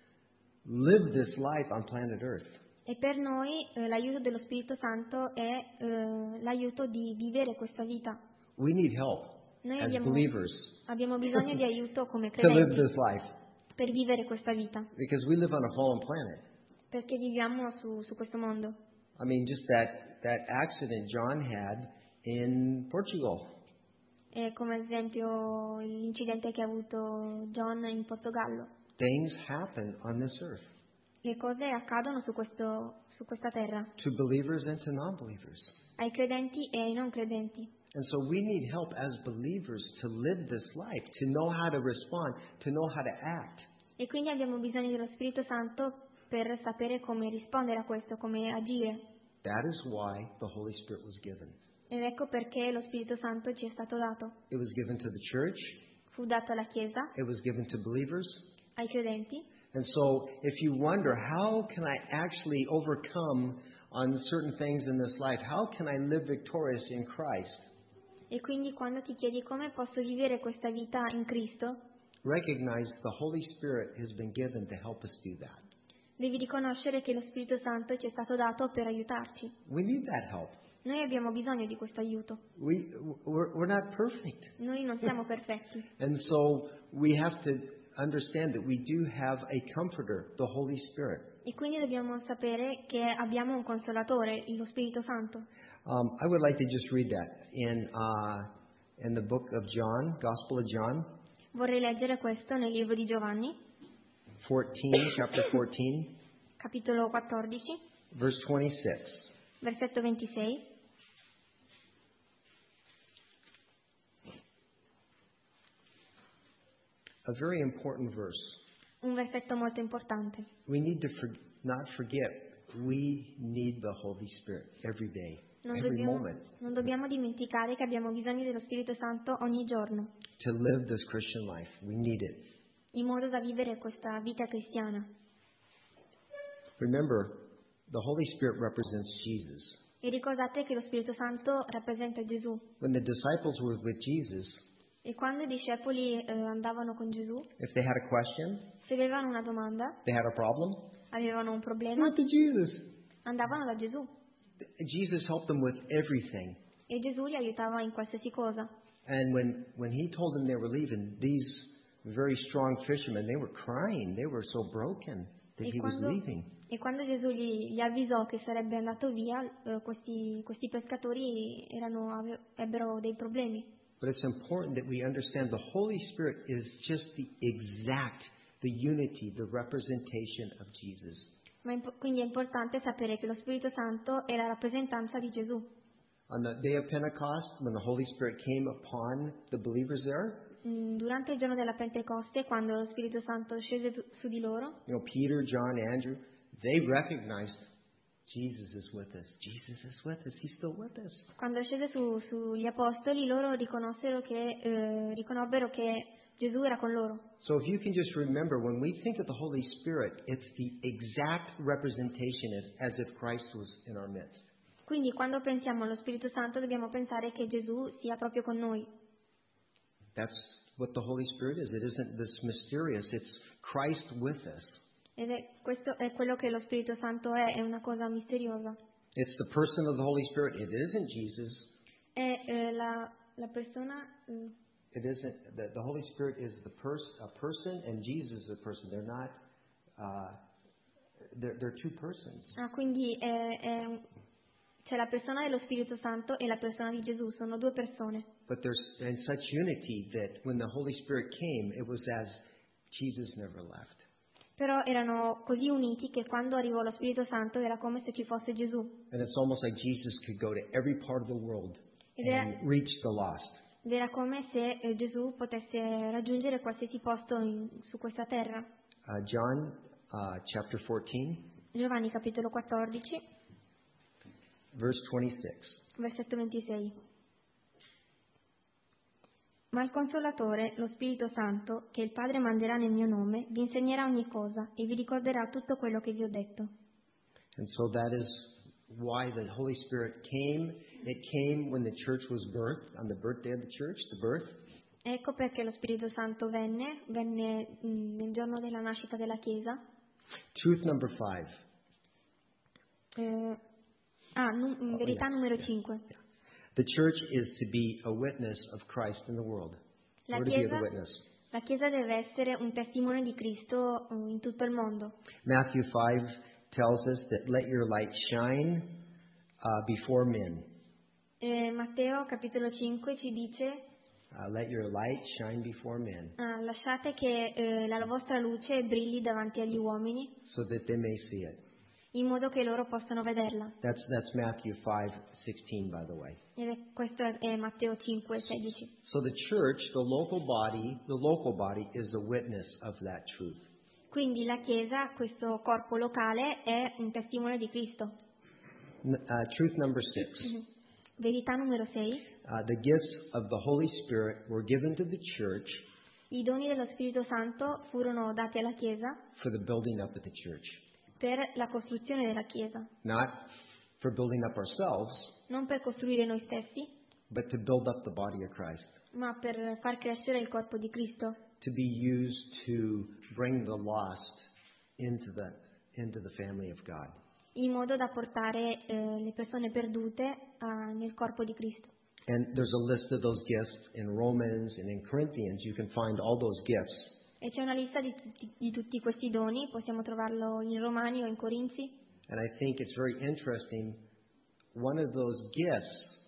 live this life on planet Earth. E per noi eh, l'aiuto dello Spirito Santo è eh, l'aiuto di vivere questa vita. We need help Noi as abbiamo, believers abbiamo bisogno di aiuto come to live credenti this life per vivere questa vita, because we live on a fallen planet. perché viviamo su, su questo mondo. I mean, just that, that accident John had in Portugal. E come ad esempio l'incidente che ha avuto John in Portogallo. Things happen on this earth Le cose accadono su, questo, su questa terra, to believers and to non-believers. ai credenti e ai non credenti. And so we need help as believers to live this life, to know how to respond, to know how to act. E quindi abbiamo bisogno dello Spirito Santo per sapere come rispondere a questo, come agire. That is why the Holy Spirit was given. Ed ecco perché lo Spirito Santo ci è stato dato. It was given to the church, Fu dato alla Chiesa, it was given to believers. ai credenti. And so if you wonder, how can I actually overcome on certain things in this life? How can I live victorious in Christ? E quindi quando ti chiedi come posso vivere questa vita in Cristo, Recognize the Holy Spirit has been given to help us do that. devi riconoscere che lo Spirito Santo ci è stato dato per aiutarci. We need that help. Noi abbiamo bisogno di questo aiuto. We, we're, we're not perfect. Noi non siamo perfetti. And so we have to understand that we do have a comforter, the Holy Spirit. E quindi dobbiamo sapere che abbiamo un consolatore, lo Spirito Santo. Um, I would like to just read that in, uh, in the book of John, Gospel of John, Vorrei leggere questo nel libro di Giovanni, fourteen, chapter fourteen, capitolo quattordici, verse twenty-six. versetto ventisei. A very important verse. Un versetto molto importante. We need to for, not forget, we need the Holy Spirit every day, Non every dobbiamo, moment non dobbiamo dimenticare che abbiamo bisogno dello Spirito Santo ogni giorno, to live this Christian life. We need it. in modo da vivere questa vita cristiana. Remember, the Holy Spirit represents Jesus. E ricordate che lo Spirito Santo rappresenta Gesù. When the disciples were with Jesus, E quando i discepoli eh, andavano con Gesù, if they had a question, se avevano una domanda, they had a problem, avevano un problema, went to Jesus. andavano da Gesù. Jesus helped them with everything. E Gesù li aiutava in qualsiasi cosa. And when, when he told them they were leaving, these very strong fishermen, they were crying. They were so broken that E he was quando, leaving. e quando Gesù gli, gli avvisò che sarebbe andato via, eh, questi, questi pescatori erano, ave- ebbero dei problemi. But it's important that we understand the Holy Spirit is just the exact, the unity, the representation of Jesus. Ma imp- quindi è importante sapere che lo Spirito Santo è la rappresentanza di Gesù. On the day of Pentecost, when the Holy Spirit came upon the believers there, Mm, Durante il giorno della Pentecoste, quando lo Spirito Santo scese su, su di loro, you know, Peter, John, Andrew, they recognized Jesus is with us. Jesus is with us. He's still with us. quando scese su- sugli apostoli, loro riconossero che, eh, riconobbero che Gesù era con loro. So if you can just remember, when we think of the Holy Spirit, it's the exact representation as, as if Christ was in our midst. Quindi quando pensiamo allo Spirito Santo dobbiamo pensare che Gesù sia proprio con noi. That's what the Holy Spirit is. It isn't this mysterious. It's Christ with us. Ed è, questo è quello che lo Spirito Santo è, è una cosa misteriosa. It's the person of the Holy Spirit. It isn't Jesus. È eh, la, la persona... mm, It isn't. The, the Holy Spirit is the pers- a person, and Jesus is a person. They're not. Uh, they're, they're two persons. ah, quindi è, è un- c'è la persona dello Spirito Santo e la persona di Gesù, sono due persone. But there's in such unity that when the Holy Spirit came, it was as Jesus never left. Però erano così uniti che quando arrivò lo Spirito Santo era come se ci fosse Gesù. And it's almost like Jesus could go to every part of the world Ed era, and reach the lost. ed era come se eh, Gesù potesse raggiungere qualsiasi posto in- su questa terra. Uh, John uh, chapter fourteen, Giovanni capitolo quattordici, verse twenty-six. versetto ventisei. Ma il Consolatore, lo Spirito Santo, che il Padre manderà nel mio nome, vi insegnerà ogni cosa e vi ricorderà tutto quello che vi ho detto. And so that is why the Holy Spirit came. It came when the church was birthed, on the birthday of the church, the birth. Ecco perché lo Spirito Santo venne, venne mh, nel giorno della nascita della Chiesa. Truth number five. Eh, ah, nu- in Oh, verità yeah, numero yeah, cinque. yeah. The church is to be a witness of Christ in the world. La We're to be the Chiesa, witness. la Chiesa deve essere un testimone di Cristo eh, in tutto il mondo. Matthew five tells us that let your light shine uh, before men. Eh, Matteo capitolo cinque ci dice Uh, let your light shine before men ah, lasciate che eh, la vostra luce brilli davanti agli uomini so that they may see it. in modo che loro possano vederla. That's that's Matthew five sixteen, by the way. Ed è, questo è, è Matteo cinque sedici. So the church, the local body, the local body is a witness of that truth. Quindi la Chiesa, questo corpo locale, è un testimone di Cristo. N- uh, truth number six. Verità numero sei. Uh, the gifts of the Holy Spirit were given to the church I doni dello Spirito Santo furono dati alla Chiesa for the building up of the church, per la costruzione della Chiesa, not for building up ourselves, non per costruire noi stessi, but to build up the body of Christ, ma per far crescere il corpo di Cristo, to be used to bring the lost into the into the family of God. in modo da portare eh, le persone perdute ah, nel corpo di Cristo. And there's a list of those gifts in Romans and in Corinthians. You can find all those gifts. E c'è una lista di tutti, di tutti questi doni, possiamo trovarlo in Romani o in Corinzi. And I think it's very interesting. One of those gifts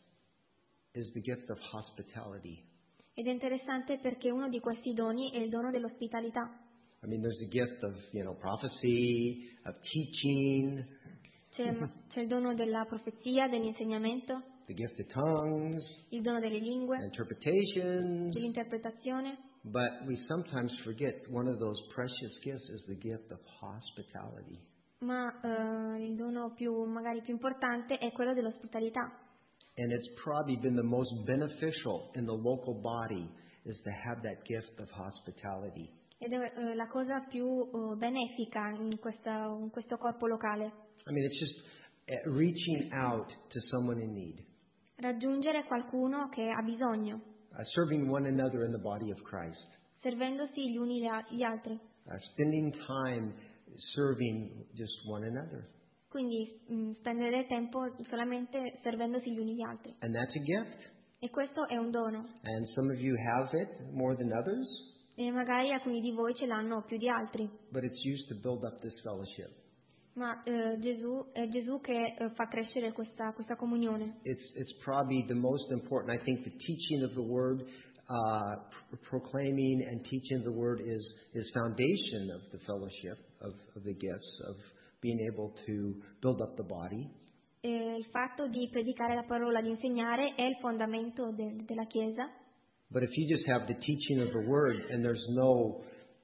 is the gift of hospitality. Ed è interessante perché uno di questi doni è il dono dell'ospitalità. I mean, there's the gift of, you know, prophecy, of teaching, C'è, c'è il dono della profezia, dell'insegnamento, the gift of tongues, il dono delle lingue, interpretations. dell'interpretazione. But we sometimes forget one of those precious gifts is the gift of hospitality. Ma eh, il dono più, magari più importante è quello dell'ospitalità. And it's probably been the most beneficial in the local body is to have that gift of hospitality. Ed è eh, la cosa più eh, benefica in, questa, in questo corpo locale. I mean, it's just uh, reaching out to someone in need, Raggiungere qualcuno che ha bisogno, uh, serving one another in the body of Christ, servendosi gli uni gli a- gli altri. uh, spending time serving just one another. Quindi mh, spendere tempo solamente servendosi gli uni gli altri. And that's a gift. E questo è un dono. And some of you have it more than others, E magari alcuni di voi ce l'hanno più di altri. but it's used to build up this fellowship. Ma eh, Gesù è Gesù che eh, fa crescere questa, questa comunione. It's, it's probably the most important. I think the teaching of the word, uh, pr- proclaiming and teaching the word is, is foundation of the fellowship, of, of the gifts, of being able to build up the body. E il fatto di predicare la parola, di insegnare, è il fondamento de- della Chiesa. But if you just have the teaching of the word and there's no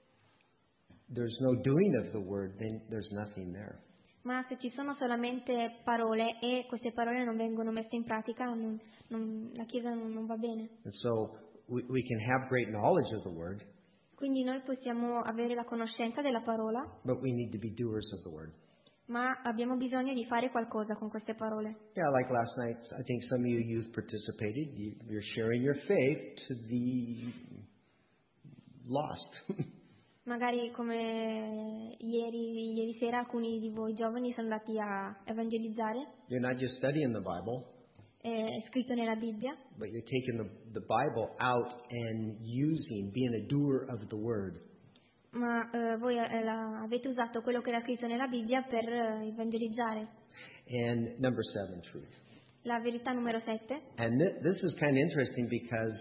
there's no doing of the word, then there's nothing there. Ma se ci sono solamente parole e queste parole non vengono messe in pratica, non- non- la Chiesa non, non va bene. And so we, we can have great knowledge of the word, Quindi noi possiamo avere la conoscenza della parola, but we need to be doers of the word. ma abbiamo bisogno di fare qualcosa con queste parole. Yeah, like last night, I think some of you youth participated. You, you're sharing your faith to the lost. Magari come ieri, ieri sera alcuni di voi giovani sono andati a evangelizzare, You're not just studying the Bible, è scritto nella Bibbia, but you're taking the, the Bible out and using, being a doer of the Word. ma eh, voi eh, la- avete usato quello che era scritto nella Bibbia per eh, evangelizzare. And number seven, truth. La verità numero sette. And th- this is kind of interesting because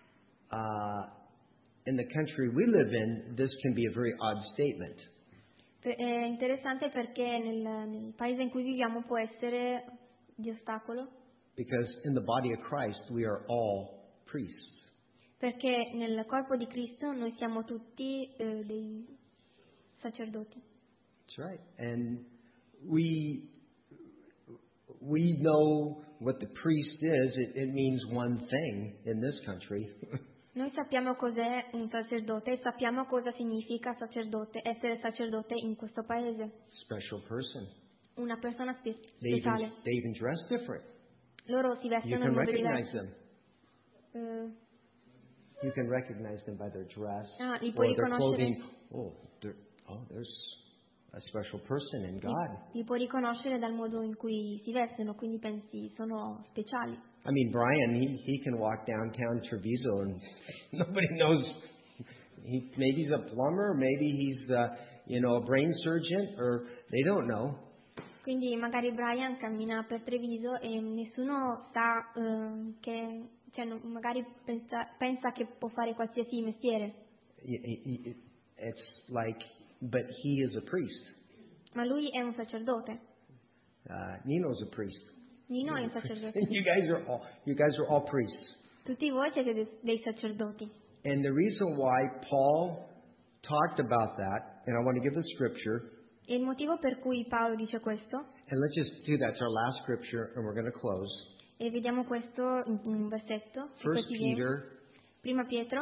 uh, in the country we live in, this can be a very odd statement. È interessante perché nel, nel paese in cui viviamo può essere di ostacolo, Because in the body of Christ, we are all priests. perché nel corpo di Cristo noi siamo tutti eh, dei sacerdoti. That's right. And we we know what the priest is. It, it means one thing in this country. Noi sappiamo cos'è un sacerdote e sappiamo cosa significa sacerdote, essere sacerdote in questo paese. Special person. Una persona spe- They even, speciale. they even dress different. Loro si You vestono in can modo recognize diverso. them. Eh, You can recognize them by their dress Ah, li or puoi their riconoscere. clothing. Oh, there- oh, there's a special person in li, God. li puoi riconoscere dal modo in cui si vestono, quindi pensi sono speciali. I mean, Brian, he, he can walk downtown Treviso and nobody knows. He, maybe he's a plumber, maybe he's, uh, you know, a brain surgeon, or they don't know. Quindi magari Brian cammina per Treviso e nessuno sa eh, che, cioè non- magari pensa, pensa che può fare qualsiasi mestiere, Y- y- y- It's like, but he is a priest. ma lui è un sacerdote. Uh, Nino's a priest. Nino è un sacerdote. you guys are all, you guys are all priests. Tutti voi siete de- dei sacerdoti. And the reason why Paul talked about that, and I want to give the scripture, E il motivo per cui Paolo dice questo, and let's just do that. It's our last scripture, and we're going to close. e vediamo questo in in un versetto, se First così viene. Peter, Prima Pietro,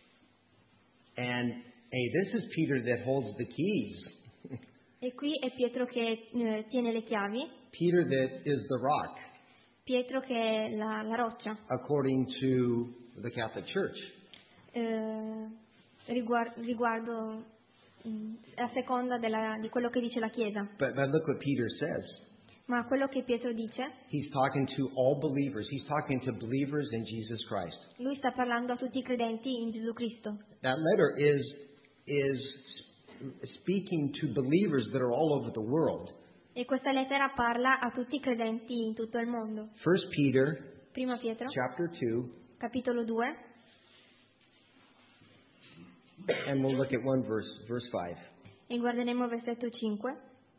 and hey, this is Peter that holds the keys. e qui è Pietro che eh, tiene le chiavi, Peter that is the rock, Pietro che è la, la roccia, according to the Catholic Church. eh, riguar- riguardo mm, a seconda della- di quello che dice la Chiesa. But, but look what Peter says. Ma quello che Pietro dice, He's talking to all believers. He's talking to believers in Jesus Christ. lui sta parlando a tutti i credenti in Gesù Cristo. That letter is is speaking to believers that are all over the world. E questa lettera parla a tutti i credenti in tutto il mondo. First Peter, Prima Pietro, chapter two, capitolo due, and we'll look at one verse, verse five. e guarderemo il versetto cinque.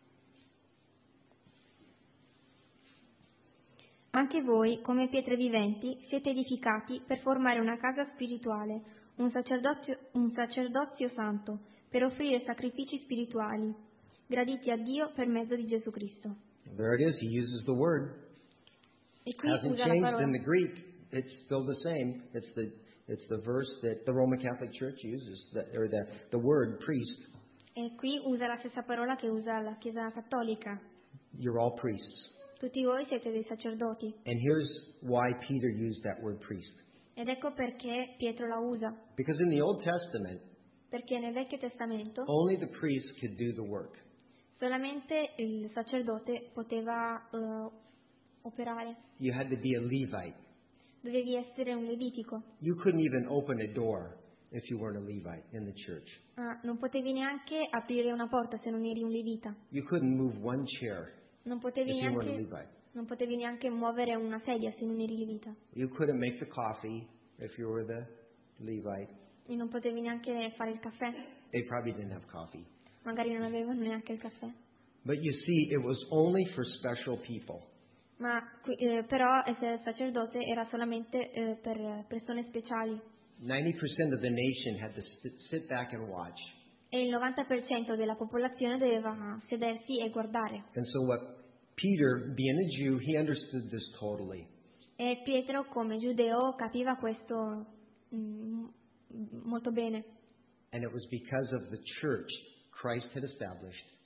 Anche voi, come pietre viventi, siete edificati per formare una casa spirituale, un sacerdozio, un sacerdozio santo, per offrire sacrifici spirituali, graditi a Dio per mezzo di Gesù Cristo. There it is. He uses the word. E qui Hasn't usa la changed parola, in the Greek. It's still the same. It's the it's the verse that the Roman Catholic Church uses, the, or the the word priest. e qui usa la stessa parola che usa la Chiesa Cattolica. You're all priests. Tutti voi siete dei sacerdoti. And here's why Peter used that word priest. Ed ecco perché Pietro la usa. Because in the Old Testament, Perché nel Vecchio Testamento only the priest could do the work. solamente il sacerdote poteva eh, operare. You had to be a Levite. Dovevi essere un levitico. You couldn't even open a door if you weren't a Levite in the church. Ah, non potevi neanche aprire una porta se non eri un levita. You couldn't move one chair Non potevi if you weren't a neanche, Levite. non potevi neanche muovere una sedia se non eri levita. You couldn't make the coffee if you were the Levite. E non potevi neanche fare il caffè. They probably didn't have coffee. Magari non avevano neanche il caffè. But you see, it was only for special people. Ma qui- eh, però essere sacerdote era solamente eh, per persone speciali. ninety percent of the nation had to sit, sit back and watch. E il novanta per cento della popolazione doveva sedersi e guardare. And so what Peter, being a Jew, he understood this totally. E Pietro, come giudeo, capiva questo mm, molto bene. And it was because of the church Christ had established.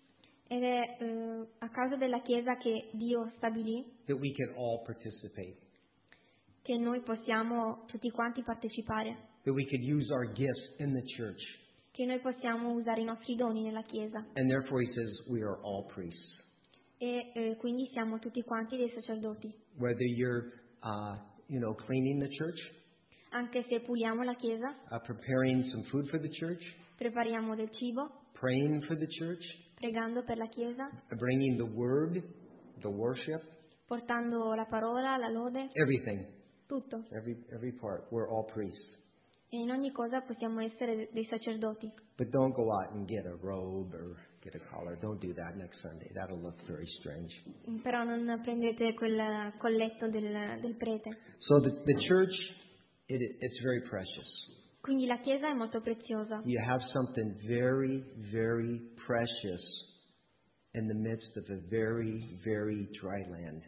Ed è eh, a causa della Chiesa che Dio stabilì that we can all participate, che noi possiamo tutti quanti partecipare, that we could use our gifts in the church. che noi possiamo usare i nostri doni nella Chiesa. And therefore he says we are all priests. E eh, quindi siamo tutti quanti dei sacerdoti. Whether you're, uh, you know, cleaning the church, Anche se puliamo la Chiesa, uh, preparing some food for the church, prepariamo del cibo, praying for the church, pregando per la Chiesa, bringing the word, the worship, portando la parola, la lode, everything, tutto. every every part. We're all priests. E in ogni cosa possiamo essere dei sacerdoti. But don't go out and get a robe or get a collar. Don't do that next Sunday. That'll look very strange. Però non prendete quel colletto del, del prete. So the, the church, it, it's very precious. Quindi la Chiesa è molto preziosa. You have something very, very precious in the midst of a very, very dry land.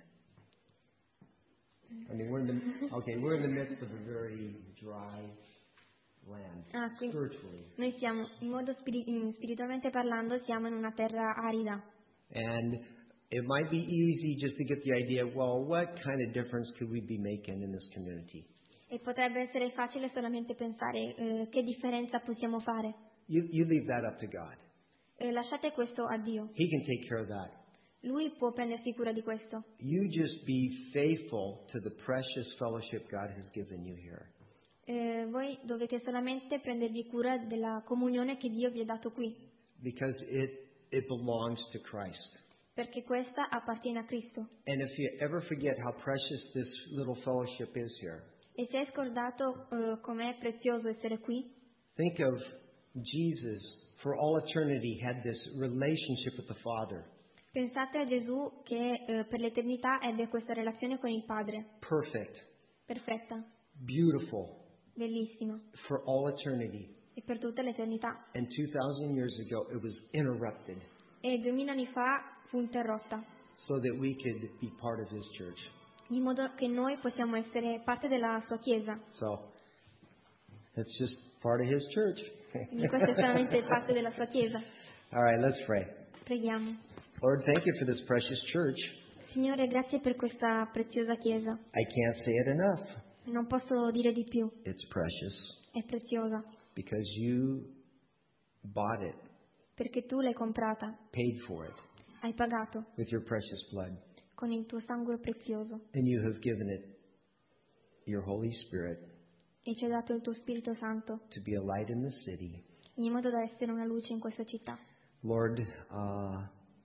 I mean, we're in the, okay, we're in the midst of a very dry land, Ah, quindi spiritually. noi siamo, in modo spiri- spiritualmente parlando, siamo in una terra arida. And it might be easy just to get the idea, well, what kind of difference could we be making in this community? E potrebbe essere facile solamente pensare eh, che differenza possiamo fare. You, you leave that up to God. Eh, lasciate questo a Dio. He can take care of that. Lui può prendersi cura di questo. You just be faithful to the precious fellowship God has given you here. Eh, voi dovete solamente prendervi cura della comunione che Dio vi ha dato qui, Because it, it belongs to Christ. perché questa appartiene a Cristo. And if you ever forget how precious this little fellowship is here, E se hai scordato eh, com'è prezioso essere qui, think of Jesus for all eternity had this relationship with the Father. pensate a Gesù che eh, per l'eternità ebbe questa relazione con il Padre, Perfect, perfetta, beautiful, bellissima, for all eternity. e per tutta l'eternità. And two thousand years ago, it was interrupted E duemila anni fa fu interrotta, so that we could be part of His church. di modo che noi possiamo essere parte della sua Chiesa. So, it's just part of His church. Quindi questa è solamente parte della sua Chiesa. All right, let's pray. Preghiamo. Lord, thank you for this precious church. Signore, grazie per questa preziosa Chiesa. I can't say it enough. Non posso dire di più, It's precious è preziosa, because you bought it, perché tu l'hai comprata, paid for it hai pagato with your precious blood, con il tuo sangue prezioso and you have given it your Holy Spirit e ci hai dato il tuo Spirito Santo, to be a light in the city. in modo da essere una luce in questa città. Lord, uh,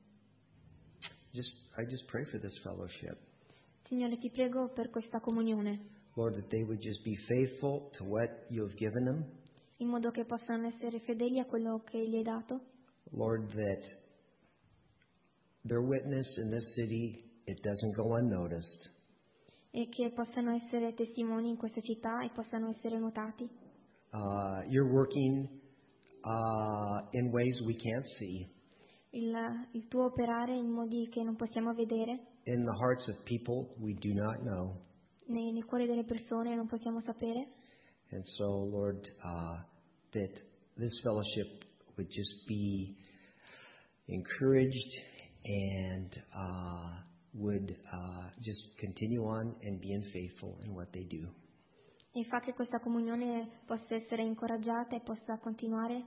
just I just pray for this fellowship. Signore, ti prego per questa comunione, Lord, that they would just be faithful to what you have given them. in modo che possano essere fedeli a quello che gli hai dato. Lord, that their witness in this city, it doesn't go unnoticed. E che possano essere testimoni in questa città e possano essere notati. Uh, you're working uh, in ways we can't see, Il, il tuo operare in modi che non possiamo vedere, in the hearts of people we do not know. nei, nei cuori delle persone non possiamo sapere. And so, Lord, uh, that this fellowship would just be encouraged and uh, would uh, just continue on and being faithful in what they do. E fa che questa comunione possa essere incoraggiata e possa continuare.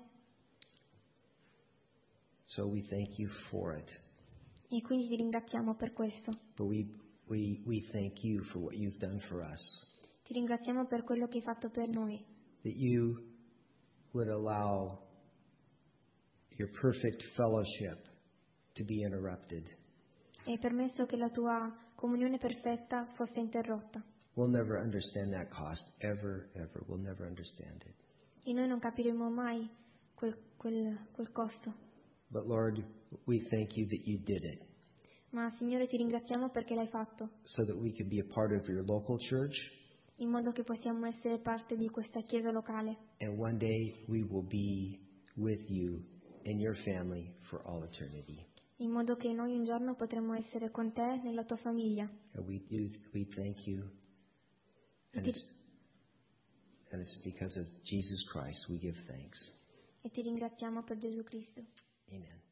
So we thank you for it. E quindi ti ringraziamo per questo. But we, we, we thank you for what you've done for us. Ti ringraziamo per quello che hai fatto per noi. That you would allow your perfect fellowship to be interrupted. E hai permesso che la tua comunione perfetta fosse interrotta. We'll never understand that cost, ever, ever. We'll never understand it. E noi non capiremo mai quel, quel, quel costo. But Lord, we thank you that you did it Ma Signore, ti ringraziamo perché l'hai fatto, so that we could be a part of your local church, in modo che possiamo essere parte di questa chiesa locale. and one day we will be with you in your family for all eternity. In modo che noi un giorno potremo essere con te nella tua famiglia. And we do, we thank you. And Ti- it's, and it's because of Jesus Christ we give thanks. E ti ringraziamo per Gesù Cristo. Amen.